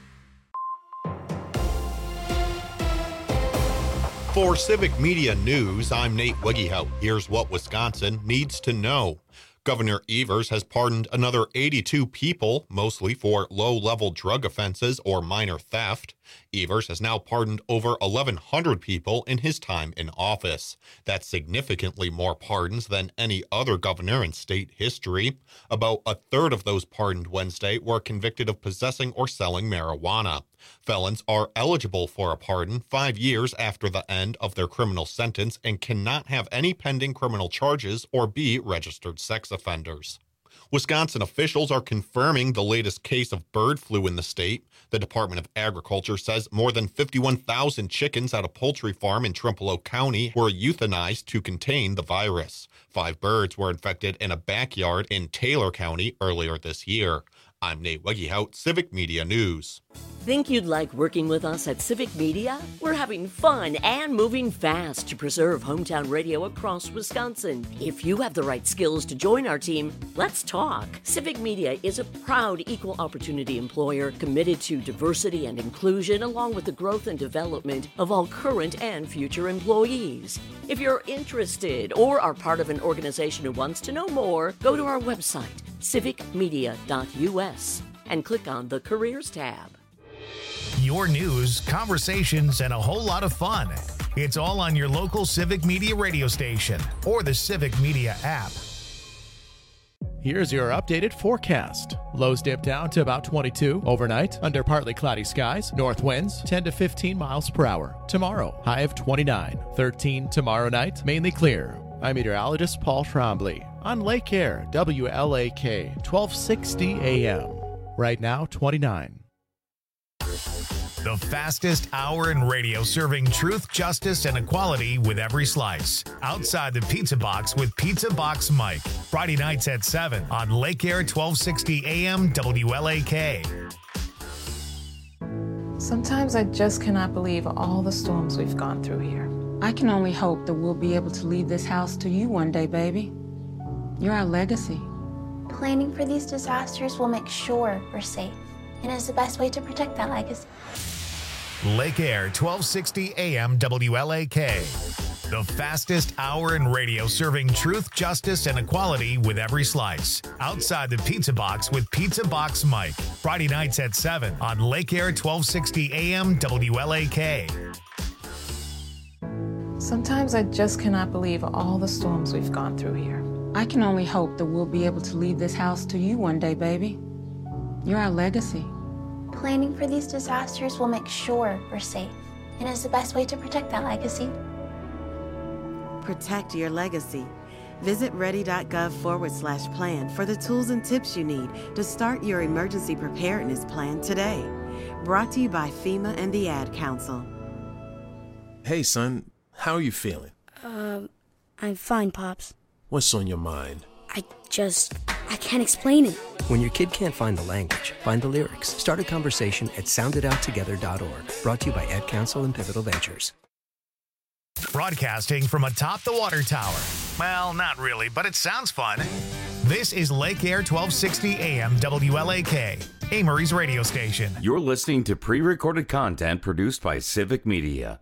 Speaker 10: For Civic Media News, I'm Nate Wiggyhout. Here's what Wisconsin needs to know. Governor Evers has pardoned another eighty-two people, mostly for low-level drug offenses or minor theft. Evers has now pardoned over eleven hundred people in his time in office. That's significantly more pardons than any other governor in state history. About a third of those pardoned Wednesday were convicted of possessing or selling marijuana. Felons are eligible for a pardon five years after the end of their criminal sentence and cannot have any pending criminal charges or be registered sex offenders. Wisconsin officials are confirming the latest case of bird flu in the state. The Department of Agriculture says more than fifty-one thousand chickens at a poultry farm in Trempealeau County were euthanized to contain the virus. Five birds were infected in a backyard in Taylor County earlier this year. I'm Nate Wiggyhout, Civic Media News.
Speaker 21: Think you'd like working with us at Civic Media? We're having fun and moving fast to preserve hometown radio across Wisconsin. If you have the right skills to join our team, let's talk. Civic Media is a proud equal opportunity employer committed to diversity and inclusion, along with the growth and development of all current and future employees. If you're interested or are part of an organization who wants to know more, go to our website, civic media dot U S, and click on the Careers tab.
Speaker 1: Your news, conversations, and a whole lot of fun. It's all on your local Civic Media radio station or the Civic Media app.
Speaker 15: Here's your updated forecast. Lows dip down to about twenty-two overnight under partly cloudy skies. North winds ten to fifteen miles per hour. Tomorrow, high of twenty-nine. thirteen tomorrow night, mainly clear. I'm meteorologist Paul Trombley on Lake Air, W L A K, twelve sixty A M. Right now, twenty-nine.
Speaker 1: The fastest hour in radio, serving truth, justice, and equality with every slice. Outside the Pizza Box with Pizza Box Mike. Friday nights at seven on Lake Air, twelve sixty A M W L A K.
Speaker 24: Sometimes I just cannot believe all the storms we've gone through here. I can only hope that we'll be able to leave this house to you one day, baby. You're our legacy.
Speaker 25: Planning for these disasters will make sure we're safe, and is the best way to protect that legacy.
Speaker 1: Lake Air, twelve sixty A M W L A K. The fastest hour in radio, serving truth, justice, and equality with every slice. Outside the Pizza Box with Pizza Box Mike. Friday nights at seven on Lake Air, twelve sixty A M W L A K.
Speaker 24: Sometimes I just cannot believe all the storms we've gone through here. I can only hope that we'll be able to leave this house to you one day, baby. You're our legacy.
Speaker 25: Planning for these disasters will make sure we're safe, and is the best way to protect that legacy.
Speaker 26: Protect your legacy. Visit ready.gov forward slash plan for the tools and tips you need to start your emergency preparedness plan today. Brought to you by FEMA and the Ad Council.
Speaker 27: Hey, son, how are you feeling?
Speaker 28: Um, I'm fine, Pops.
Speaker 27: What's on your mind?
Speaker 28: I just, I can't explain it.
Speaker 29: When your kid can't find the language, find the lyrics. Start a conversation at sound it out together dot org. Brought to you by Ad Council and Pivotal Ventures.
Speaker 1: Broadcasting from atop the water tower. Well, not really, but it sounds fun. This is Lake Air, twelve sixty A M W L A K. Amory's radio station.
Speaker 16: You're listening to pre-recorded content produced by Civic Media.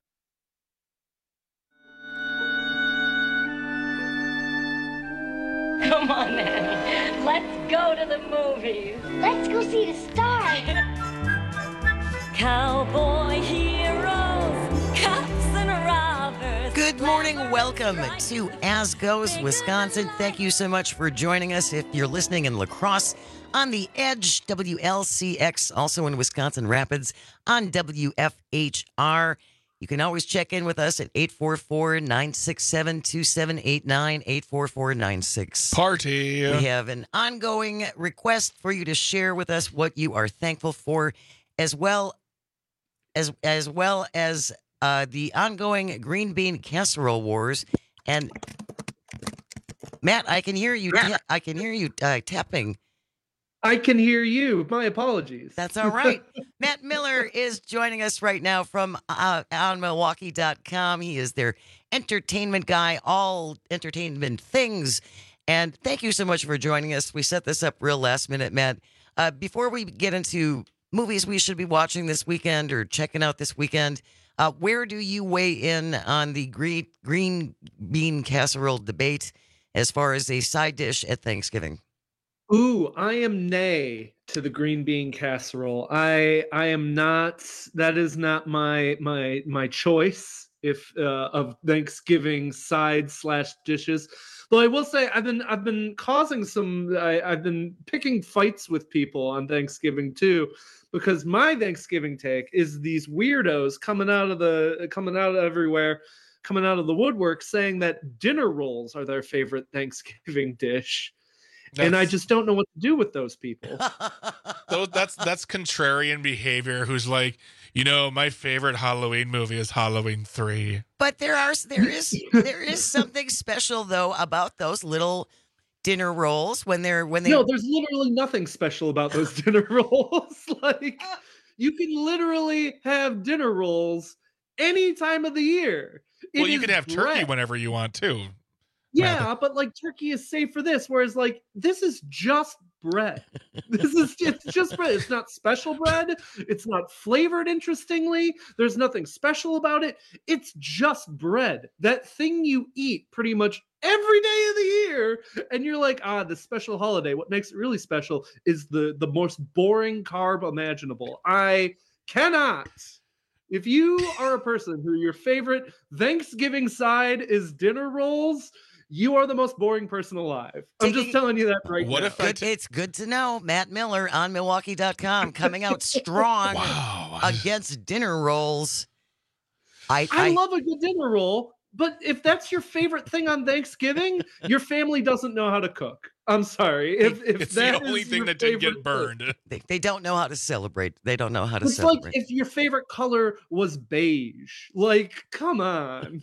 Speaker 6: Come on, then. Let's go to the movies.
Speaker 25: Let's go see the stars.
Speaker 21: Cowboy heroes, cops and robbers.
Speaker 18: Good morning. Welcome to As Goes Wisconsin. Thank you so much for joining us. If you're listening in La Crosse on the Edge, W L C X, also in Wisconsin Rapids on W F H R. You can always check in with us at eight four four, nine six seven, two seven eight nine, eight four four nine six.
Speaker 19: Party.
Speaker 18: We have an ongoing request for you to share with us what you are thankful for, as well as as well as uh, the ongoing green bean casserole wars. And Matt, I can hear you. Ta- I can hear you uh, tapping.
Speaker 7: I can hear you. My apologies.
Speaker 18: That's all right. Matt Miller is joining us right now from uh, on Milwaukee dot com. He is their entertainment guy, all entertainment things. And thank you so much for joining us. We set this up real last minute, Matt. Uh, before we get into movies we should be watching this weekend or checking out this weekend, uh, where do you weigh in on the green, green bean casserole debate as far as a side dish at Thanksgiving?
Speaker 7: Ooh, I am nay to the green bean casserole. I I am not. That is not my my my choice. If uh, of Thanksgiving side slash dishes. Though I will say I've been I've been causing some. I, I've been picking fights with people on Thanksgiving too, because my Thanksgiving take is these weirdos coming out of the coming out of everywhere, coming out of the woodwork, saying that dinner rolls are their favorite Thanksgiving dish. That's, and I just don't know what to do with those people.
Speaker 19: those, that's that's contrarian behavior. Who's like, you know, my favorite Halloween movie is Halloween three.
Speaker 18: But there are there is there is something special though about those little dinner rolls when they're when they.
Speaker 7: No, there's literally nothing special about those dinner rolls. Like, you can literally have dinner rolls any time of the year. It
Speaker 19: well, you can have
Speaker 7: bread.
Speaker 19: turkey whenever you want too.
Speaker 7: Yeah, but like turkey is safe for this, whereas like this is just bread. This is it's just bread. It's not special bread. It's not flavored interestingly. There's nothing special about it. It's just bread. That thing you eat pretty much every day of the year, and you're like, ah, the special holiday. What makes it really special is the the most boring carb imaginable. I cannot. If you are a person who your favorite Thanksgiving side is dinner rolls, you are the most boring person alive. I'm just telling you that right
Speaker 19: what
Speaker 7: now.
Speaker 19: If
Speaker 18: good,
Speaker 19: t-
Speaker 18: it's good to know. Matt Miller on Milwaukee dot com coming out strong
Speaker 19: wow.
Speaker 18: against dinner rolls. I,
Speaker 7: I,
Speaker 18: I
Speaker 7: love a good dinner roll, but if that's your favorite thing on Thanksgiving, your family doesn't know how to cook. I'm sorry. If, if
Speaker 19: it's
Speaker 7: that
Speaker 19: the only
Speaker 7: is
Speaker 19: thing
Speaker 7: your
Speaker 19: that didn't get
Speaker 7: favorite
Speaker 19: burned.
Speaker 7: thing.
Speaker 18: They, they don't know how to celebrate. They don't know how to
Speaker 7: It's
Speaker 18: celebrate.
Speaker 7: like if your favorite color was beige. Like, come on.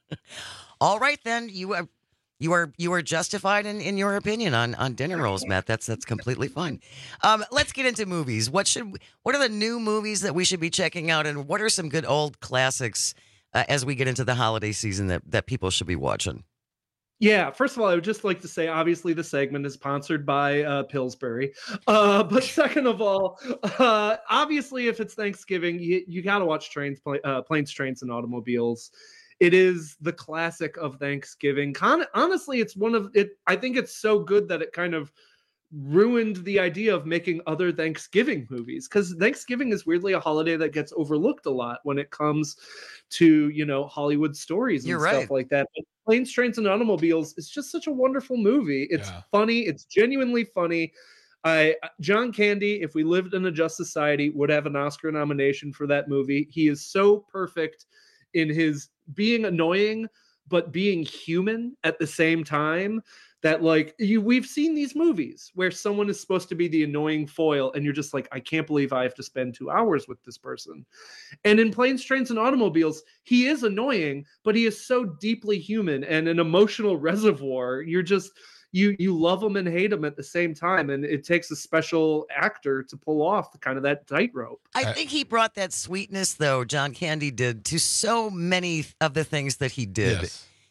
Speaker 18: All right, then you are you are you are justified in, in your opinion on, on dinner rolls, Matt. That's that's completely fine. Um, let's get into movies. What should what are the new movies that we should be checking out, and what are some good old classics uh, as we get into the holiday season that, that people should be watching?
Speaker 7: Yeah, first of all, I would just like to say, obviously, the segment is sponsored by uh, Pillsbury. Uh, but second of all, uh, obviously, if it's Thanksgiving, you, you got to watch trains, pla- uh, Planes, Trains, and Automobiles. It is the classic of Thanksgiving. Con- honestly, it's one of it. I think it's so good that it kind of ruined the idea of making other Thanksgiving movies, because Thanksgiving is weirdly a holiday that gets overlooked a lot when it comes to, you know, Hollywood stories and
Speaker 18: You're
Speaker 7: stuff
Speaker 18: right.
Speaker 7: like that. But Planes, Trains, and Automobiles is just such a wonderful movie. It's
Speaker 19: Yeah.
Speaker 7: funny. It's genuinely funny. I John Candy, if we lived in a just society, would have an Oscar nomination for that movie. He is so perfect in his being annoying, but being human at the same time. That like you, we've seen these movies where someone is supposed to be the annoying foil, and you're just like, I can't believe I have to spend two hours with this person. And in Planes, Trains, and Automobiles, he is annoying, but he is so deeply human and an emotional reservoir. You're just you you love him and hate him at the same time, and it takes a special actor to pull off the kind of that tightrope.
Speaker 18: I think he brought that sweetness, though, John Candy did, to so many of the things that he did.
Speaker 19: Yes.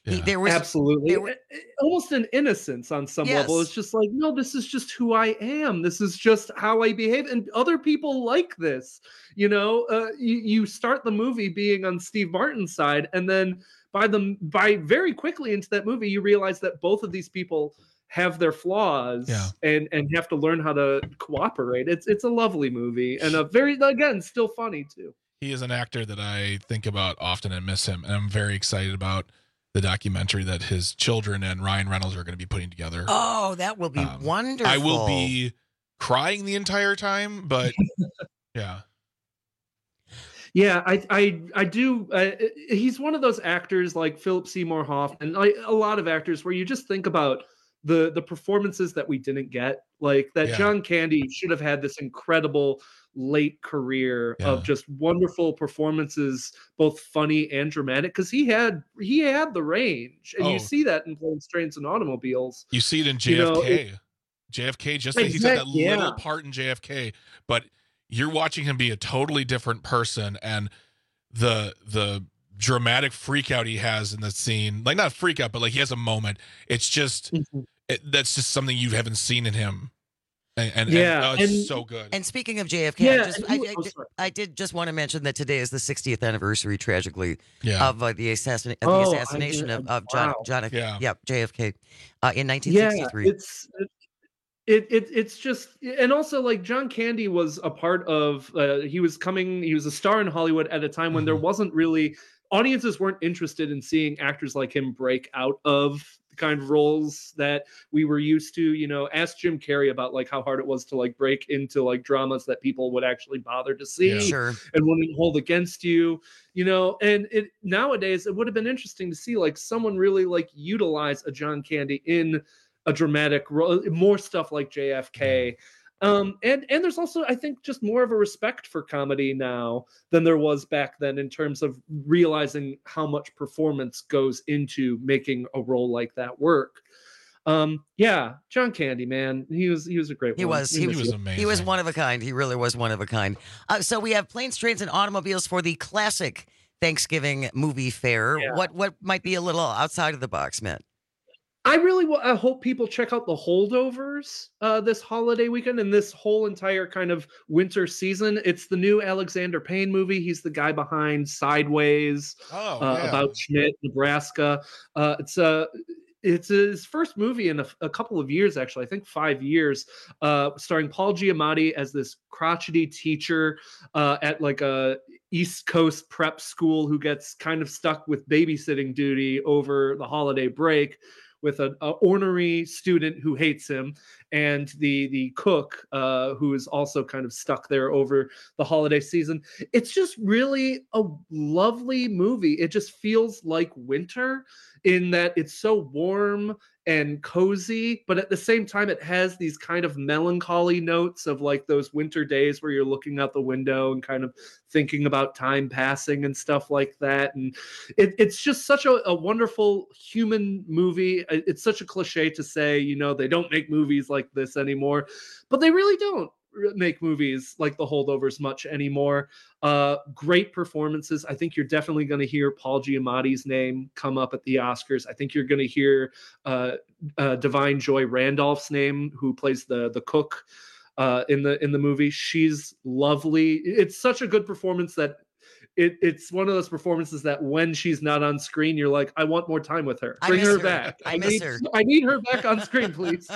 Speaker 18: He, there was
Speaker 7: Absolutely.
Speaker 18: there were-
Speaker 7: Almost an innocence on some
Speaker 18: Yes.
Speaker 7: level. It's just like, no, this is just who I am. This is just how I behave. And other people like this. You know, uh, you, you start the movie being on Steve Martin's side, and then by the by very quickly into that movie, you realize that both of these people have their flaws
Speaker 19: Yeah.
Speaker 7: and and have to learn how to cooperate. It's it's a lovely movie and a very, again, still funny too.
Speaker 19: He is an actor that I think about often and miss him. And I'm very excited about the documentary that his children and Ryan Reynolds are going to be putting together.
Speaker 18: Oh, that will be
Speaker 19: Um,
Speaker 18: wonderful.
Speaker 19: I will be crying the entire time, but yeah.
Speaker 7: Yeah, I I I do. Uh, he's one of those actors like Philip Seymour Hoffman, like a lot of actors, where you just think about the the performances that we didn't get. Like that,
Speaker 19: Yeah.
Speaker 7: John Candy should have had this incredible late career
Speaker 19: Yeah.
Speaker 7: of just wonderful performances, both funny and dramatic, because he had he had the range, and
Speaker 19: Oh.
Speaker 7: you see that in Planes, Trains, and Automobiles.
Speaker 19: You see it in
Speaker 7: You know,
Speaker 19: J F K.
Speaker 7: it-
Speaker 19: J F K, just he's got that
Speaker 7: Exact- yeah.
Speaker 19: little part in J F K, but you're watching him be a totally different person, and the the dramatic freak out he has in the scene, like not freak out, but like he has a moment. It's just
Speaker 7: Mm-hmm.
Speaker 19: it, that's just something you haven't seen in him, and, and
Speaker 7: Yeah,
Speaker 19: and, oh, it's
Speaker 7: and-
Speaker 19: so good.
Speaker 18: And speaking of J F K, I,
Speaker 7: Yeah,
Speaker 18: just,
Speaker 7: and
Speaker 18: I,
Speaker 7: he-
Speaker 18: I
Speaker 7: oh,
Speaker 18: did-
Speaker 7: sorry.
Speaker 18: I did just want to mention that today is the sixtieth anniversary, tragically,
Speaker 19: Yeah.
Speaker 18: of uh, the, assassin- of
Speaker 7: Oh,
Speaker 18: the
Speaker 7: I
Speaker 18: assassination
Speaker 7: did-
Speaker 18: of, of John,
Speaker 7: wow.
Speaker 18: John F.
Speaker 19: Yeah.
Speaker 18: Yep, J F K, uh, in nineteen
Speaker 7: Yeah,
Speaker 18: sixty-three.
Speaker 7: it's it, it it's just, and also like John Candy was a part of uh, he was coming he was a star in Hollywood at a time when there wasn't really, audiences weren't interested in seeing actors like him break out of the kind of roles that we were used to. You know, ask Jim Carrey about like how hard it was to like break into like dramas that people would actually bother to see
Speaker 19: Yeah.
Speaker 18: Sure.
Speaker 7: and wouldn't hold against you, you know. And it nowadays it would have been interesting to see like someone really like utilize a John Candy in a dramatic role, more stuff like J F K. Um, and and there's also, I think, just more of a respect for comedy now than there was back then, in terms of realizing how much performance goes into making a role like that work. Um, yeah, John Candy, man, he was he was a great
Speaker 18: He
Speaker 7: one.
Speaker 18: was.
Speaker 7: We
Speaker 18: He
Speaker 7: miss
Speaker 18: was
Speaker 7: you.
Speaker 18: He was one of a kind. He really was one of a kind. Uh, so we have Planes, Trains, and Automobiles for the classic Thanksgiving movie fair.
Speaker 7: Yeah.
Speaker 18: What what might be a little outside of the box, Matt?
Speaker 7: I really wa- I hope people check out the Holdovers uh, this holiday weekend and this whole entire kind of winter season. It's the new Alexander Payne movie. He's the guy behind Sideways,
Speaker 19: Oh,
Speaker 7: uh,
Speaker 19: yeah.
Speaker 7: about Schmidt, Nebraska. Uh, it's a it's his first movie in a, a couple of years, actually. I think five years, uh, starring Paul Giamatti as this crotchety teacher uh, at like a East Coast prep school who gets kind of stuck with babysitting duty over the holiday break, with an ornery student who hates him, and the the cook uh, who is also kind of stuck there over the holiday season. It's just really a lovely movie. It just feels like winter in that it's so warm and cozy, but at the same time it has these kind of melancholy notes of like those winter days where you're looking out the window and kind of thinking about time passing and stuff like that. And it, it's just such a, a wonderful human movie. It- It's such a cliche to say, you know, they don't make movies like this anymore, but they really don't r- make movies like The Holdovers much anymore. Uh, great performances. I think you're definitely going to hear Paul Giamatti's name come up at the Oscars. I think you're going to hear uh, uh, Divine Joy Randolph's name, who plays the the cook uh, in the in the movie. She's lovely. It's such a good performance that it, it's one of those performances that when she's not on screen, you're like, I want more time with her.
Speaker 18: I
Speaker 7: Bring
Speaker 18: miss
Speaker 7: her,
Speaker 18: her.
Speaker 7: back.
Speaker 18: I miss
Speaker 7: need,
Speaker 18: her.
Speaker 7: I need her back on screen, please.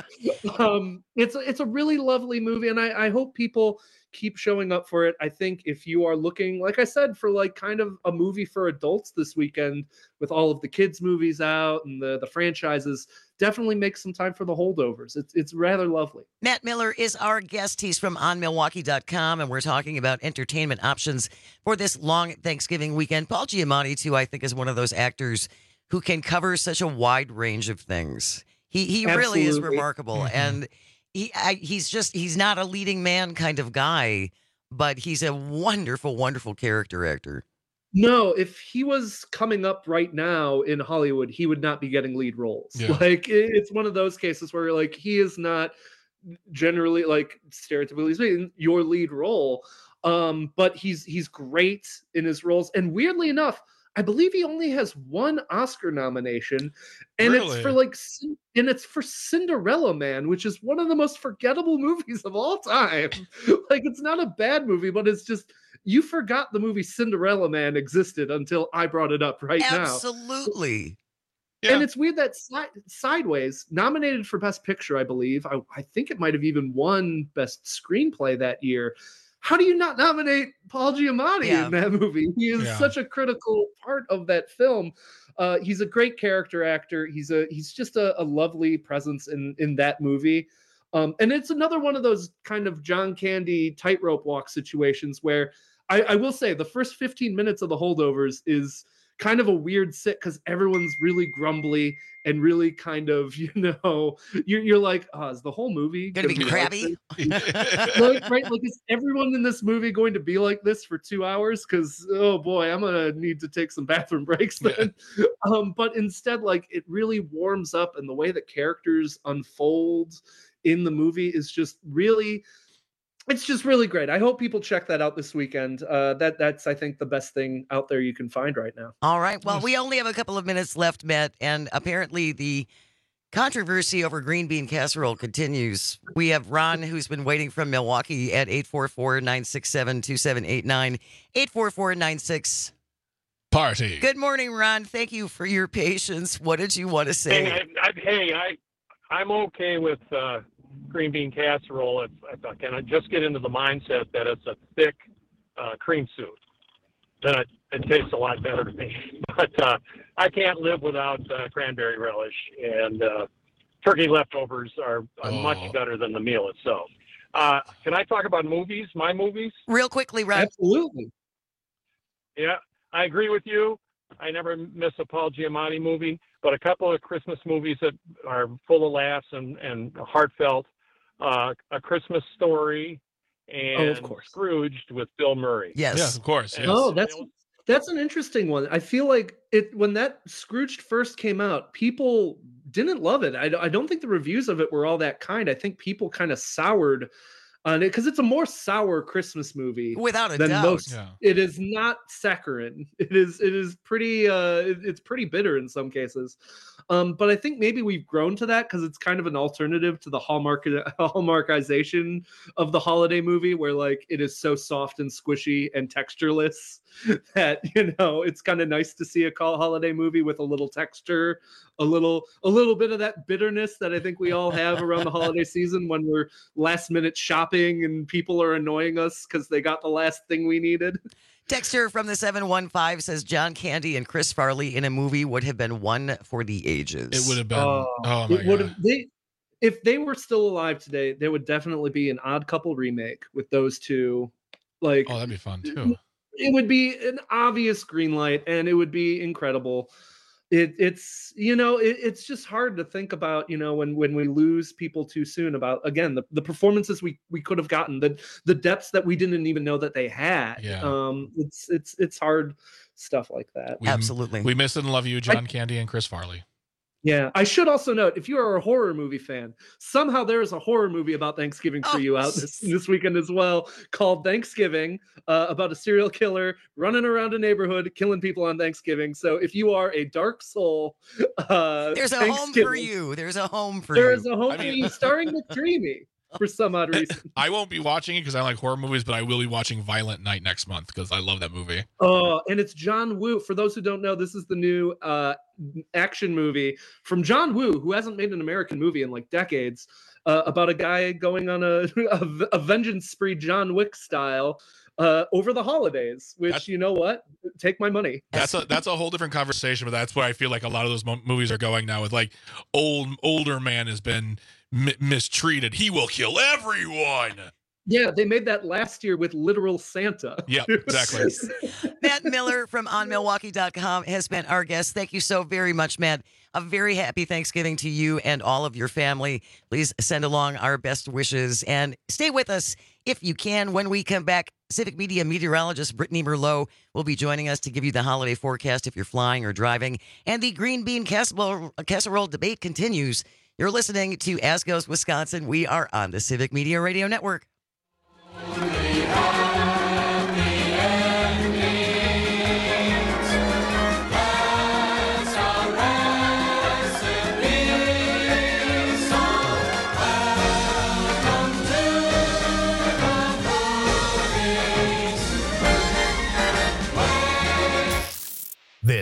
Speaker 7: um, it's a, it's a really lovely movie, and I, I hope people keep showing up for it. I think if you are looking, like I said, for like kind of a movie for adults this weekend with all of the kids movies out and the the franchises, definitely make some time for The Holdovers. It's it's rather lovely.
Speaker 18: Matt Miller is our guest. He's from on milwaukee dot com, and we're talking about entertainment options for this long Thanksgiving weekend. Paul Giamatti, too, I think, is one of those actors who can cover such a wide range of things. He he really is
Speaker 7: Absolutely.
Speaker 18: remarkable,
Speaker 19: Mhm.
Speaker 18: and he I, he's just he's not a leading man kind of guy, but he's a wonderful, wonderful character actor.
Speaker 7: No, if he was coming up right now in Hollywood, he would not be getting lead roles.
Speaker 19: Yeah.
Speaker 7: Like it- it's one of those cases where like he is not generally like stereotypically speaking your lead role, um, but he's he's great in his roles. And weirdly enough, I believe he only has one Oscar nomination, and
Speaker 19: Really?
Speaker 7: it's for like, Cin- and it's for Cinderella Man, which is one of the most forgettable movies of all time. Like, it's not a bad movie, but it's just, you forgot the movie Cinderella Man existed until I brought it up right now.
Speaker 18: Absolutely.
Speaker 7: And it's weird that si- Sideways, nominated for Best Picture, I believe. I, I think it might have even won Best Screenplay that year. How do you not nominate Paul Giamatti
Speaker 18: Yeah.
Speaker 7: in that movie? He is
Speaker 19: Yeah.
Speaker 7: such a critical part of that film. Uh, he's a great character actor. He's a he's just a, a lovely presence in in that movie. Um, and it's another one of those kind of John Candy tightrope walk situations where I, I will say the first fifteen minutes of The Holdovers is kind of a weird sit because everyone's really grumbly and really kind of, you know, you're, you're like, oh, is the whole movie
Speaker 18: Gonna be
Speaker 7: like
Speaker 18: crabby?
Speaker 7: this? Like, right? Like, is everyone in this movie going to be like this for two hours? Because, oh boy, I'm gonna need to take some bathroom breaks then. um, but instead, like, it really warms up, and the way that characters unfold in the movie is just really. It's just really great. I hope people check that out this weekend. Uh, that that's, I think, the best thing out there you can find right now.
Speaker 18: All right. Well, we only have a couple of minutes left, Matt, and apparently the controversy over green bean casserole continues. We have Ron, who's been waiting from Milwaukee at eight four four, nine six seven, two seven eight nine, eight four four nine six.
Speaker 19: Party.
Speaker 18: Good morning, Ron. Thank you for your patience. What did you want to say?
Speaker 8: Hey, I, I, hey, I, I'm okay with uh, green bean casserole if, if I can just get into the mindset that it's a thick uh, cream soup. Then it, it tastes a lot better to me. But uh, I can't live without uh, cranberry relish, and uh, turkey leftovers are, are
Speaker 19: Oh.
Speaker 8: much better than the meal itself. Uh, can I talk about movies, my movies?
Speaker 18: Real quickly, Ron.
Speaker 7: Absolutely.
Speaker 8: Yeah, I agree with you. I never miss a Paul Giamatti movie, but a couple of Christmas movies that are full of laughs and, and heartfelt. Uh, A Christmas Story and
Speaker 7: Oh, of course.
Speaker 8: Scrooged with Bill Murray.
Speaker 18: Yes.
Speaker 19: Yes, of course. Yes.
Speaker 7: Oh, that's that's an interesting one. I feel like it when that Scrooged first came out, people didn't love it. I, I don't think the reviews of it were all that kind. I think people kind of soured on it because it's a more sour Christmas movie
Speaker 18: Without a
Speaker 7: than
Speaker 18: doubt.
Speaker 7: most.
Speaker 19: Yeah.
Speaker 7: It is not saccharine. It is it is pretty uh it- it's pretty bitter in some cases. Um, but I think maybe we've grown to that because it's kind of an alternative to the Hallmark Hallmarkization of the holiday movie, where like it is so soft and squishy and textureless that you know it's kind of nice to see a call holiday movie with a little texture, a little a little bit of that bitterness that I think we all have around the holiday season when we're last minute shopping and people are annoying us because they got the last thing we needed.
Speaker 18: Texter from the seven one five says John Candy and Chris Farley in a movie would have been one for the ages.
Speaker 19: It would have been.
Speaker 7: Uh,
Speaker 19: oh my
Speaker 7: it would
Speaker 19: god.
Speaker 7: have they if they were still alive today, there would definitely be an Odd Couple remake with those two. Like
Speaker 19: Oh, that'd be fun too.
Speaker 7: it would be an obvious green light and it would be incredible. It, it's you know it, it's just hard to think about you know when when we lose people too soon about again the, the performances we we could have gotten the the depths that we didn't even know that they had.
Speaker 19: Yeah.
Speaker 7: Um it's it's it's hard stuff like that.
Speaker 19: We-
Speaker 18: Absolutely.
Speaker 19: We miss and love you, John Candy and Chris Farley.
Speaker 7: Yeah, I should also note if you are a horror movie fan, somehow there is a horror movie about Thanksgiving for
Speaker 18: Oh,
Speaker 7: you out this, this weekend as well, called Thanksgiving, uh, about a serial killer running around a neighborhood killing people on Thanksgiving. So if you are a dark soul, uh,
Speaker 18: There's a home for
Speaker 7: Thanksgiving-
Speaker 18: you. There's a home for
Speaker 7: There
Speaker 18: you.
Speaker 7: is a home
Speaker 19: I
Speaker 7: for
Speaker 19: mean-
Speaker 7: you starring McDreamy for some odd reason.
Speaker 19: I won't be watching it because I like horror movies, but I will be watching Violent Night next month because I love that movie.
Speaker 7: Oh, and it's John Woo. For those who don't know, this is the new uh, action movie from John Woo, who hasn't made an American movie in like decades, uh, about a guy going on a, a, a vengeance spree, John Wick style, uh, over the holidays. Which
Speaker 19: That's-
Speaker 7: you know what? Take my money.
Speaker 19: That's a that's a whole different conversation, but that's where I feel like a lot of those mo- movies are going now. With like old older man has been mi- mistreated, he will kill everyone.
Speaker 7: Yeah, they made that last year with Literal Santa.
Speaker 19: Yeah, exactly.
Speaker 18: Matt Miller from on milwaukee dot com has been our guest. Thank you so very much, Matt. A very happy Thanksgiving to you and all of your family. Please send along our best wishes and stay with us if you can. When we come back, Civic Media meteorologist Brittany Merlot will be joining us to give you the holiday forecast if you're flying or driving. And the green bean casserole, casserole debate continues. You're listening to As Goes Wisconsin. We are on the Civic Media Radio Network.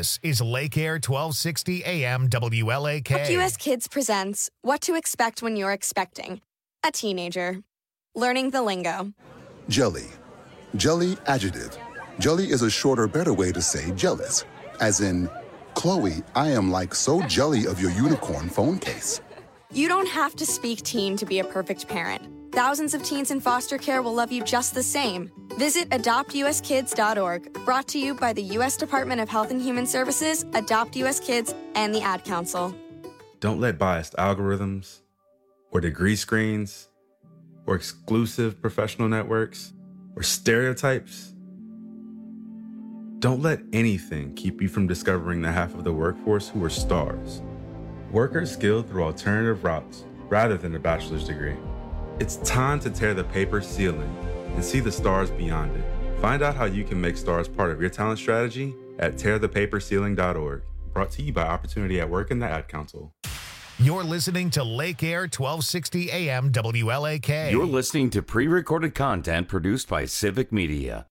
Speaker 1: This is Lake Air twelve sixty A M W L A K.
Speaker 3: U S Kids presents What to Expect When You're Expecting a Teenager. Learning the lingo.
Speaker 23: Jelly. Jelly adjective. Jelly is a shorter, better way to say jealous. As in, Chloe, I am like so jelly of your unicorn phone case.
Speaker 3: You don't have to speak teen to be a perfect parent. Thousands of teens in foster care will love you just the same. Visit adopt u s kids dot org, brought to you by the U S Department of Health and Human Services, Adopt U S Kids, and the Ad Council.
Speaker 9: Don't let biased algorithms, or degree screens, or exclusive professional networks, or stereotypes. Don't let anything keep you from discovering the half of the workforce who are stars. Workers skilled through alternative routes rather than a bachelor's degree. It's time to tear the paper ceiling and see the stars beyond it. Find out how you can make stars part of your talent strategy at tear the paper ceiling dot org. Brought to you by Opportunity at Work and the Ad Council.
Speaker 1: You're listening to Lake Air twelve sixty A M W L A K.
Speaker 16: You're listening to pre-recorded content produced by Civic Media.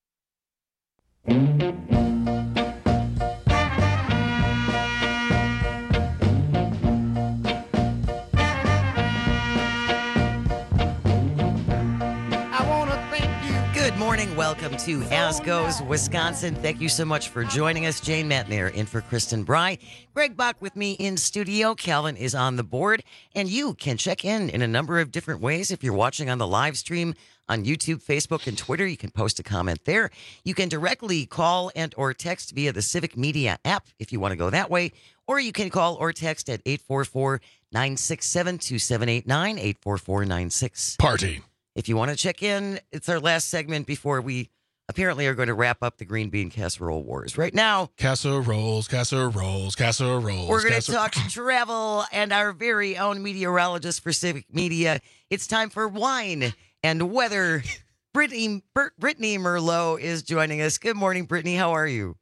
Speaker 18: Good morning. Welcome to As Goes Wisconsin. Thank you so much for joining us. Jane Matnair in for Kristen Bry. Greg Bach with me in studio. Calvin is on the board. And you can check in in a number of different ways. If you're watching on the live stream on YouTube, Facebook, and Twitter, you can post a comment there. You can directly call and or text via the Civic Media app if you want to go that way. Or you can call or text at eight four four, nine six seven, two seven eight nine, eight four four nine six.
Speaker 19: Party.
Speaker 18: If you want to check in, it's our last segment before we apparently are going to wrap up the green bean casserole wars. Right now,
Speaker 19: casseroles, casseroles, casseroles.
Speaker 18: We're going to
Speaker 19: casser-
Speaker 18: talk travel and our very own meteorologist for Civic Media. It's time for wine and weather. Brittany, Bert, Brittany Merlot is joining us. Good morning, Brittany. How are you?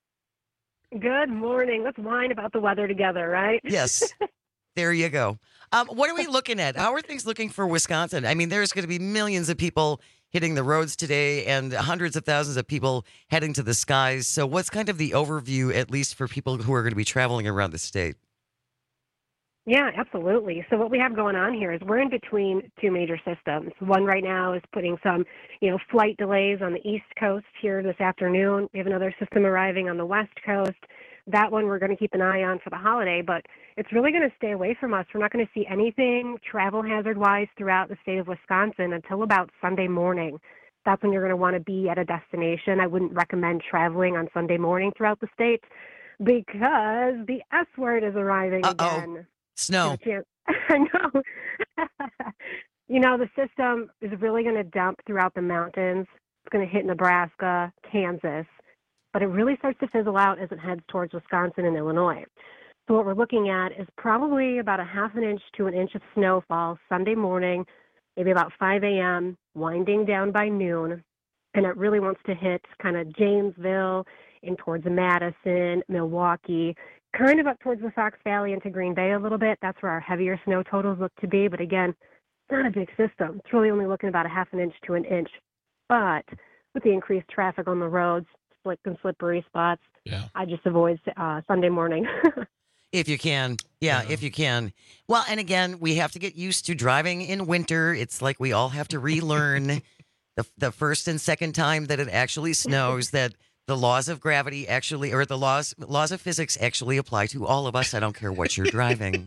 Speaker 11: Good morning. Let's whine about the weather together, right?
Speaker 18: Yes. There you go. Um, what are we looking at? How are things looking for Wisconsin? I mean, there's going to be millions of people hitting the roads today and hundreds of thousands of people heading to the skies. So what's kind of the overview, at least for people who are going to be traveling around the state?
Speaker 11: Yeah, absolutely. So what we have going on here is we're in between two major systems. One right now is putting some, you know, flight delays on the East Coast here this afternoon. We have another system arriving on the West Coast. That one we're going to keep an eye on for the holiday, but it's really going to stay away from us. We're not going to see anything travel hazard-wise throughout the state of Wisconsin until about Sunday morning. That's when you're going to want to be at a destination. I wouldn't recommend traveling on Sunday morning throughout the state because the S word is arriving
Speaker 18: Uh-oh.
Speaker 11: again.
Speaker 18: Snow.
Speaker 11: I know. You know, the system is really going to dump throughout the mountains. It's going to hit Nebraska, Kansas, but it really starts to fizzle out as it heads towards Wisconsin and Illinois. So what we're looking at is probably about a half an inch to an inch of snowfall Sunday morning, maybe about five a.m., winding down by noon, and it really wants to hit kind of Janesville in towards Madison, Milwaukee, kind of up towards the Fox Valley into Green Bay a little bit. That's where our heavier snow totals look to be, but again, it's not a big system. It's really only looking about a half an inch to an inch. But with the increased traffic on the roads, slick and slippery spots,
Speaker 19: yeah.
Speaker 11: I just avoid uh, Sunday morning.
Speaker 18: If you can. Yeah, yeah, if you can. Well, and again, we have to get used to driving in winter. It's like we all have to relearn the, the first and second time that it actually snows, that the laws of gravity actually, or the laws laws of physics actually apply to all of us. I don't care what you're driving.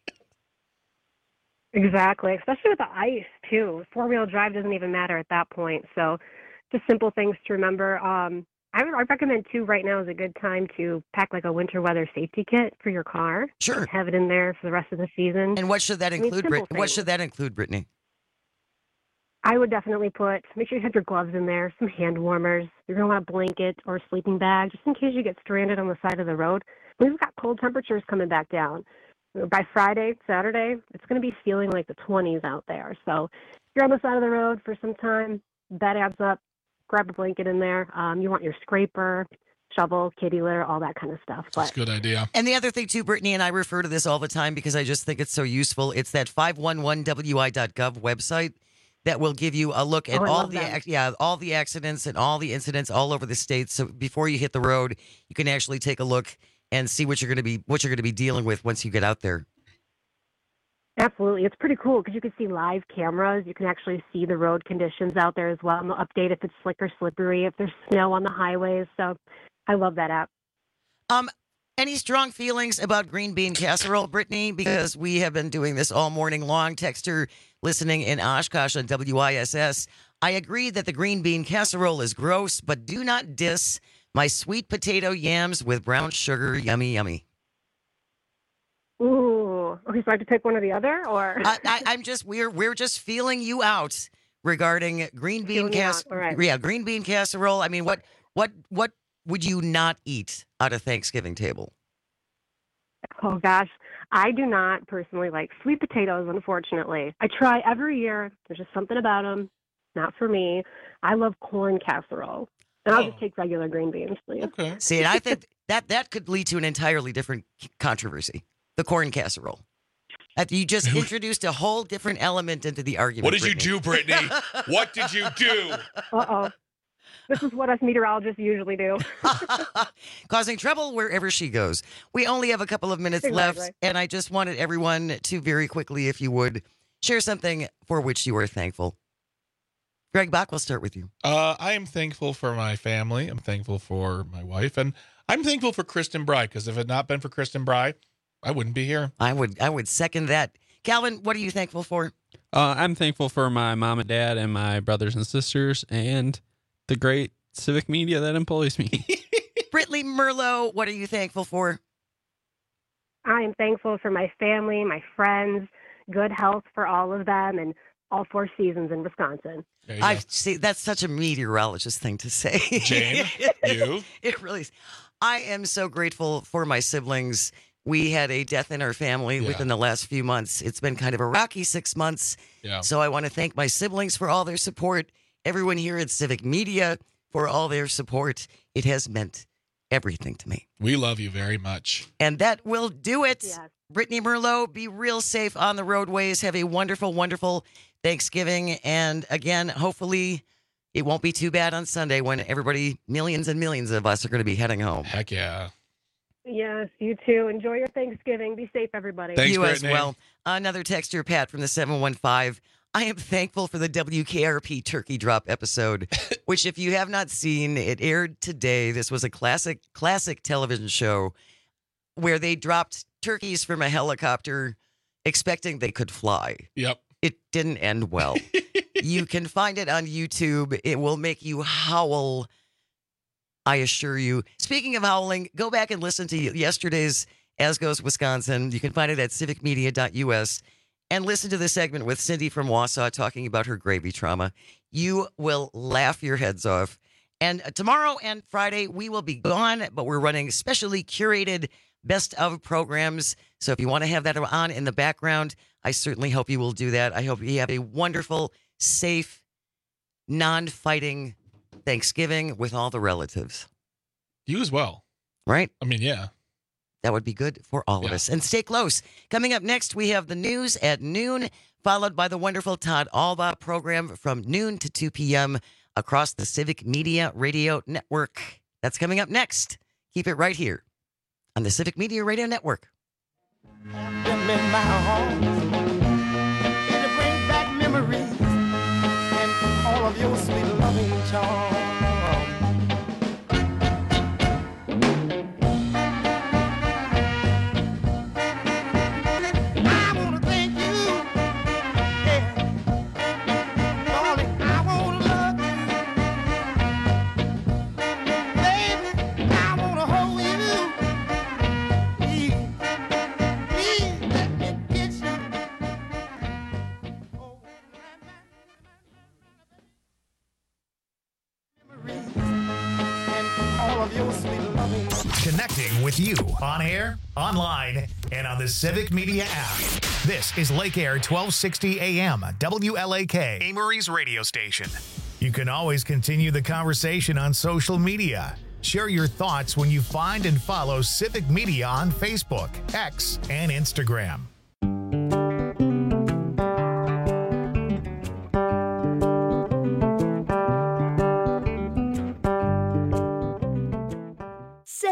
Speaker 11: Exactly, especially with the ice, too. Four-wheel drive doesn't even matter at that point. So just simple things to remember. Um, I would I recommend, too, right now is a good time to pack like a winter weather safety kit for your car.
Speaker 18: Sure.
Speaker 11: Just have it in there for the rest of the season.
Speaker 18: And what should that
Speaker 11: I mean,
Speaker 18: include,
Speaker 11: simple
Speaker 18: Brit- What
Speaker 11: things.
Speaker 18: should that include, Brittany?
Speaker 11: I would definitely put, make sure you have your gloves in there, some hand warmers. You're going to want a blanket or a sleeping bag just in case you get stranded on the side of the road. We've got cold temperatures coming back down. By Friday, Saturday, it's going to be feeling like the twenties out there. So if you're on the side of the road for some time, that adds up. Grab a blanket in there. Um, you want your scraper, shovel, kitty litter, all that kind of stuff. But
Speaker 19: That's a good idea.
Speaker 18: And the other thing, too, Brittany, and I refer to this all the time because I just think it's so useful. It's that five one one W I dot gov website. that will give you a look at
Speaker 11: Oh, I
Speaker 18: all
Speaker 11: love
Speaker 18: the
Speaker 11: that.
Speaker 18: ac- yeah all the accidents and all the incidents all over the state. So before you hit the road, you can actually take a look and see what you're going to be what you're going to be dealing with once you get out there.
Speaker 11: Absolutely. It's pretty cool because you can see live cameras. You can actually see the road conditions out there as well. And they'll update if it's slick or slippery, if there's snow on the highways. So I love that app.
Speaker 18: Um, any strong feelings about green bean casserole, Brittany? Because we have been doing this all morning long. Texter listening in Oshkosh on W I S S. I agree that the green bean casserole is gross, but do not diss my sweet potato yams with brown sugar. Yummy, yummy.
Speaker 11: Ooh. Okay, so I have to pick one or the other, or
Speaker 18: I, I, I'm just we're we're just feeling you out regarding green bean
Speaker 11: Feeling you out,
Speaker 18: casserole.
Speaker 11: all right.
Speaker 18: Yeah, green bean casserole. I mean, what what what would you not eat at a Thanksgiving table?
Speaker 11: Oh gosh, I do not personally like sweet potatoes. Unfortunately, I try every year. There's just something about them. Not for me. I love corn casserole, and I'll just take regular green beans, please.
Speaker 19: Okay.
Speaker 18: See, and I think that that could lead to an entirely different controversy. The corn casserole. Uh, You just introduced a whole different element into the argument.
Speaker 19: What did you do, Brittany? What did you do?
Speaker 11: Uh oh. This is what us meteorologists usually do.
Speaker 18: Causing trouble wherever she goes. We only have a couple of minutes
Speaker 11: Exactly.
Speaker 18: left, and I just wanted everyone to very quickly, if you would, share something for which you are thankful. Greg Bach, we'll start with you.
Speaker 19: Uh, I am thankful for my family. I'm thankful for my wife, and I'm thankful for Kristen Bry, because if it had not been for Kristen Bry, I wouldn't be here.
Speaker 18: I would I would second that. Calvin, what are you thankful for?
Speaker 2: Uh, I'm thankful for my mom and dad and my brothers and sisters and the great civic media that employs me.
Speaker 18: Brittany Merlot, what are you thankful for?
Speaker 11: I am thankful for my family, my friends, good health for all of them, and all four seasons in Wisconsin.
Speaker 18: I see. That's such a meteorologist thing to say.
Speaker 19: Jane, you?
Speaker 18: It really is. I am so grateful for my siblings. We had a death in our family
Speaker 19: Yeah.
Speaker 18: within the last few months. It's been kind of a rocky six months.
Speaker 19: Yeah.
Speaker 18: So I want to thank my siblings for all their support, everyone here at Civic Media for all their support. It has meant everything to me.
Speaker 19: We love you very much.
Speaker 18: And that will do it.
Speaker 11: Yes.
Speaker 18: Brittany Merlot, be real safe on the roadways. Have a wonderful, wonderful Thanksgiving. And again, hopefully it won't be too bad on Sunday when everybody, millions and millions of us, are going to be heading home.
Speaker 19: Heck yeah.
Speaker 11: Yes, you too. Enjoy your Thanksgiving. Be safe, everybody.
Speaker 19: Thanks,
Speaker 18: you as
Speaker 19: Brittany.
Speaker 18: well. Another texter, Pat from the seven one five. I am thankful for the W K R P Turkey Drop episode, which if you have not seen, it aired today. This was a classic, classic television show where they dropped turkeys from a helicopter expecting they could fly.
Speaker 19: Yep.
Speaker 18: It didn't end well. You can find it on YouTube. It will make you howl, I assure you. Speaking of howling, go back and listen to yesterday's As Goes Wisconsin. You can find it at civic media dot U S and listen to the segment with Cindy from Wausau talking about her gravy trauma. You will laugh your heads off. And tomorrow and Friday, we will be gone, but we're running specially curated best of programs. So if you want to have that on in the background, I certainly hope you will do that. I hope you have a wonderful, safe, non-fighting Thanksgiving with all the relatives.
Speaker 19: You as well.
Speaker 18: Right?
Speaker 19: I mean, yeah.
Speaker 18: That would be good for all of
Speaker 19: Yeah.
Speaker 18: us. And stay close. Coming up next, we have the news at noon, followed by the wonderful Todd Alba program from noon to two p.m. across the Civic Media Radio Network. That's coming up next. Keep it right here on the Civic Media Radio Network.
Speaker 4: Them in my home. It'll bring back memories and all of your sweet loving charm. I wanna thank you, yeah. Darling, I wanna love you. Baby, I wanna hold you. Please. Please let me get you. Memories and all of your sweet loving.
Speaker 1: Connecting with you on air, online, and on the Civic Media app. This is Lake Air twelve sixty A M, W L A K, Amory's radio station. You can always continue the conversation on social media. Share your thoughts when you find and follow Civic Media on Facebook, X, and Instagram.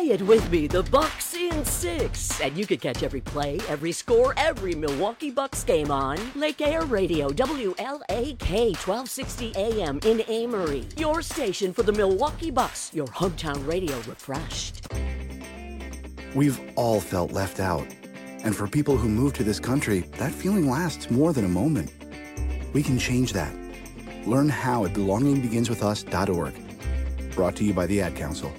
Speaker 21: Say it with me, the Bucks in six. And you can catch every play, every score, every Milwaukee Bucks game on Lake Air Radio, W L A K, twelve sixty A M in Amory. Your station for the Milwaukee Bucks, your hometown radio refreshed.
Speaker 5: We've all felt left out. And for people who move to this country, that feeling lasts more than a moment. We can change that. Learn how at belonging begins with us dot org. Brought to you by the Ad Council.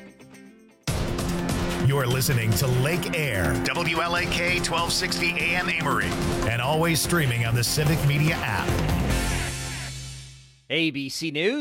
Speaker 1: You're listening to Lake Air, W L A K twelve sixty A M Amory, and always streaming on the Civic Media app.
Speaker 10: A B C News.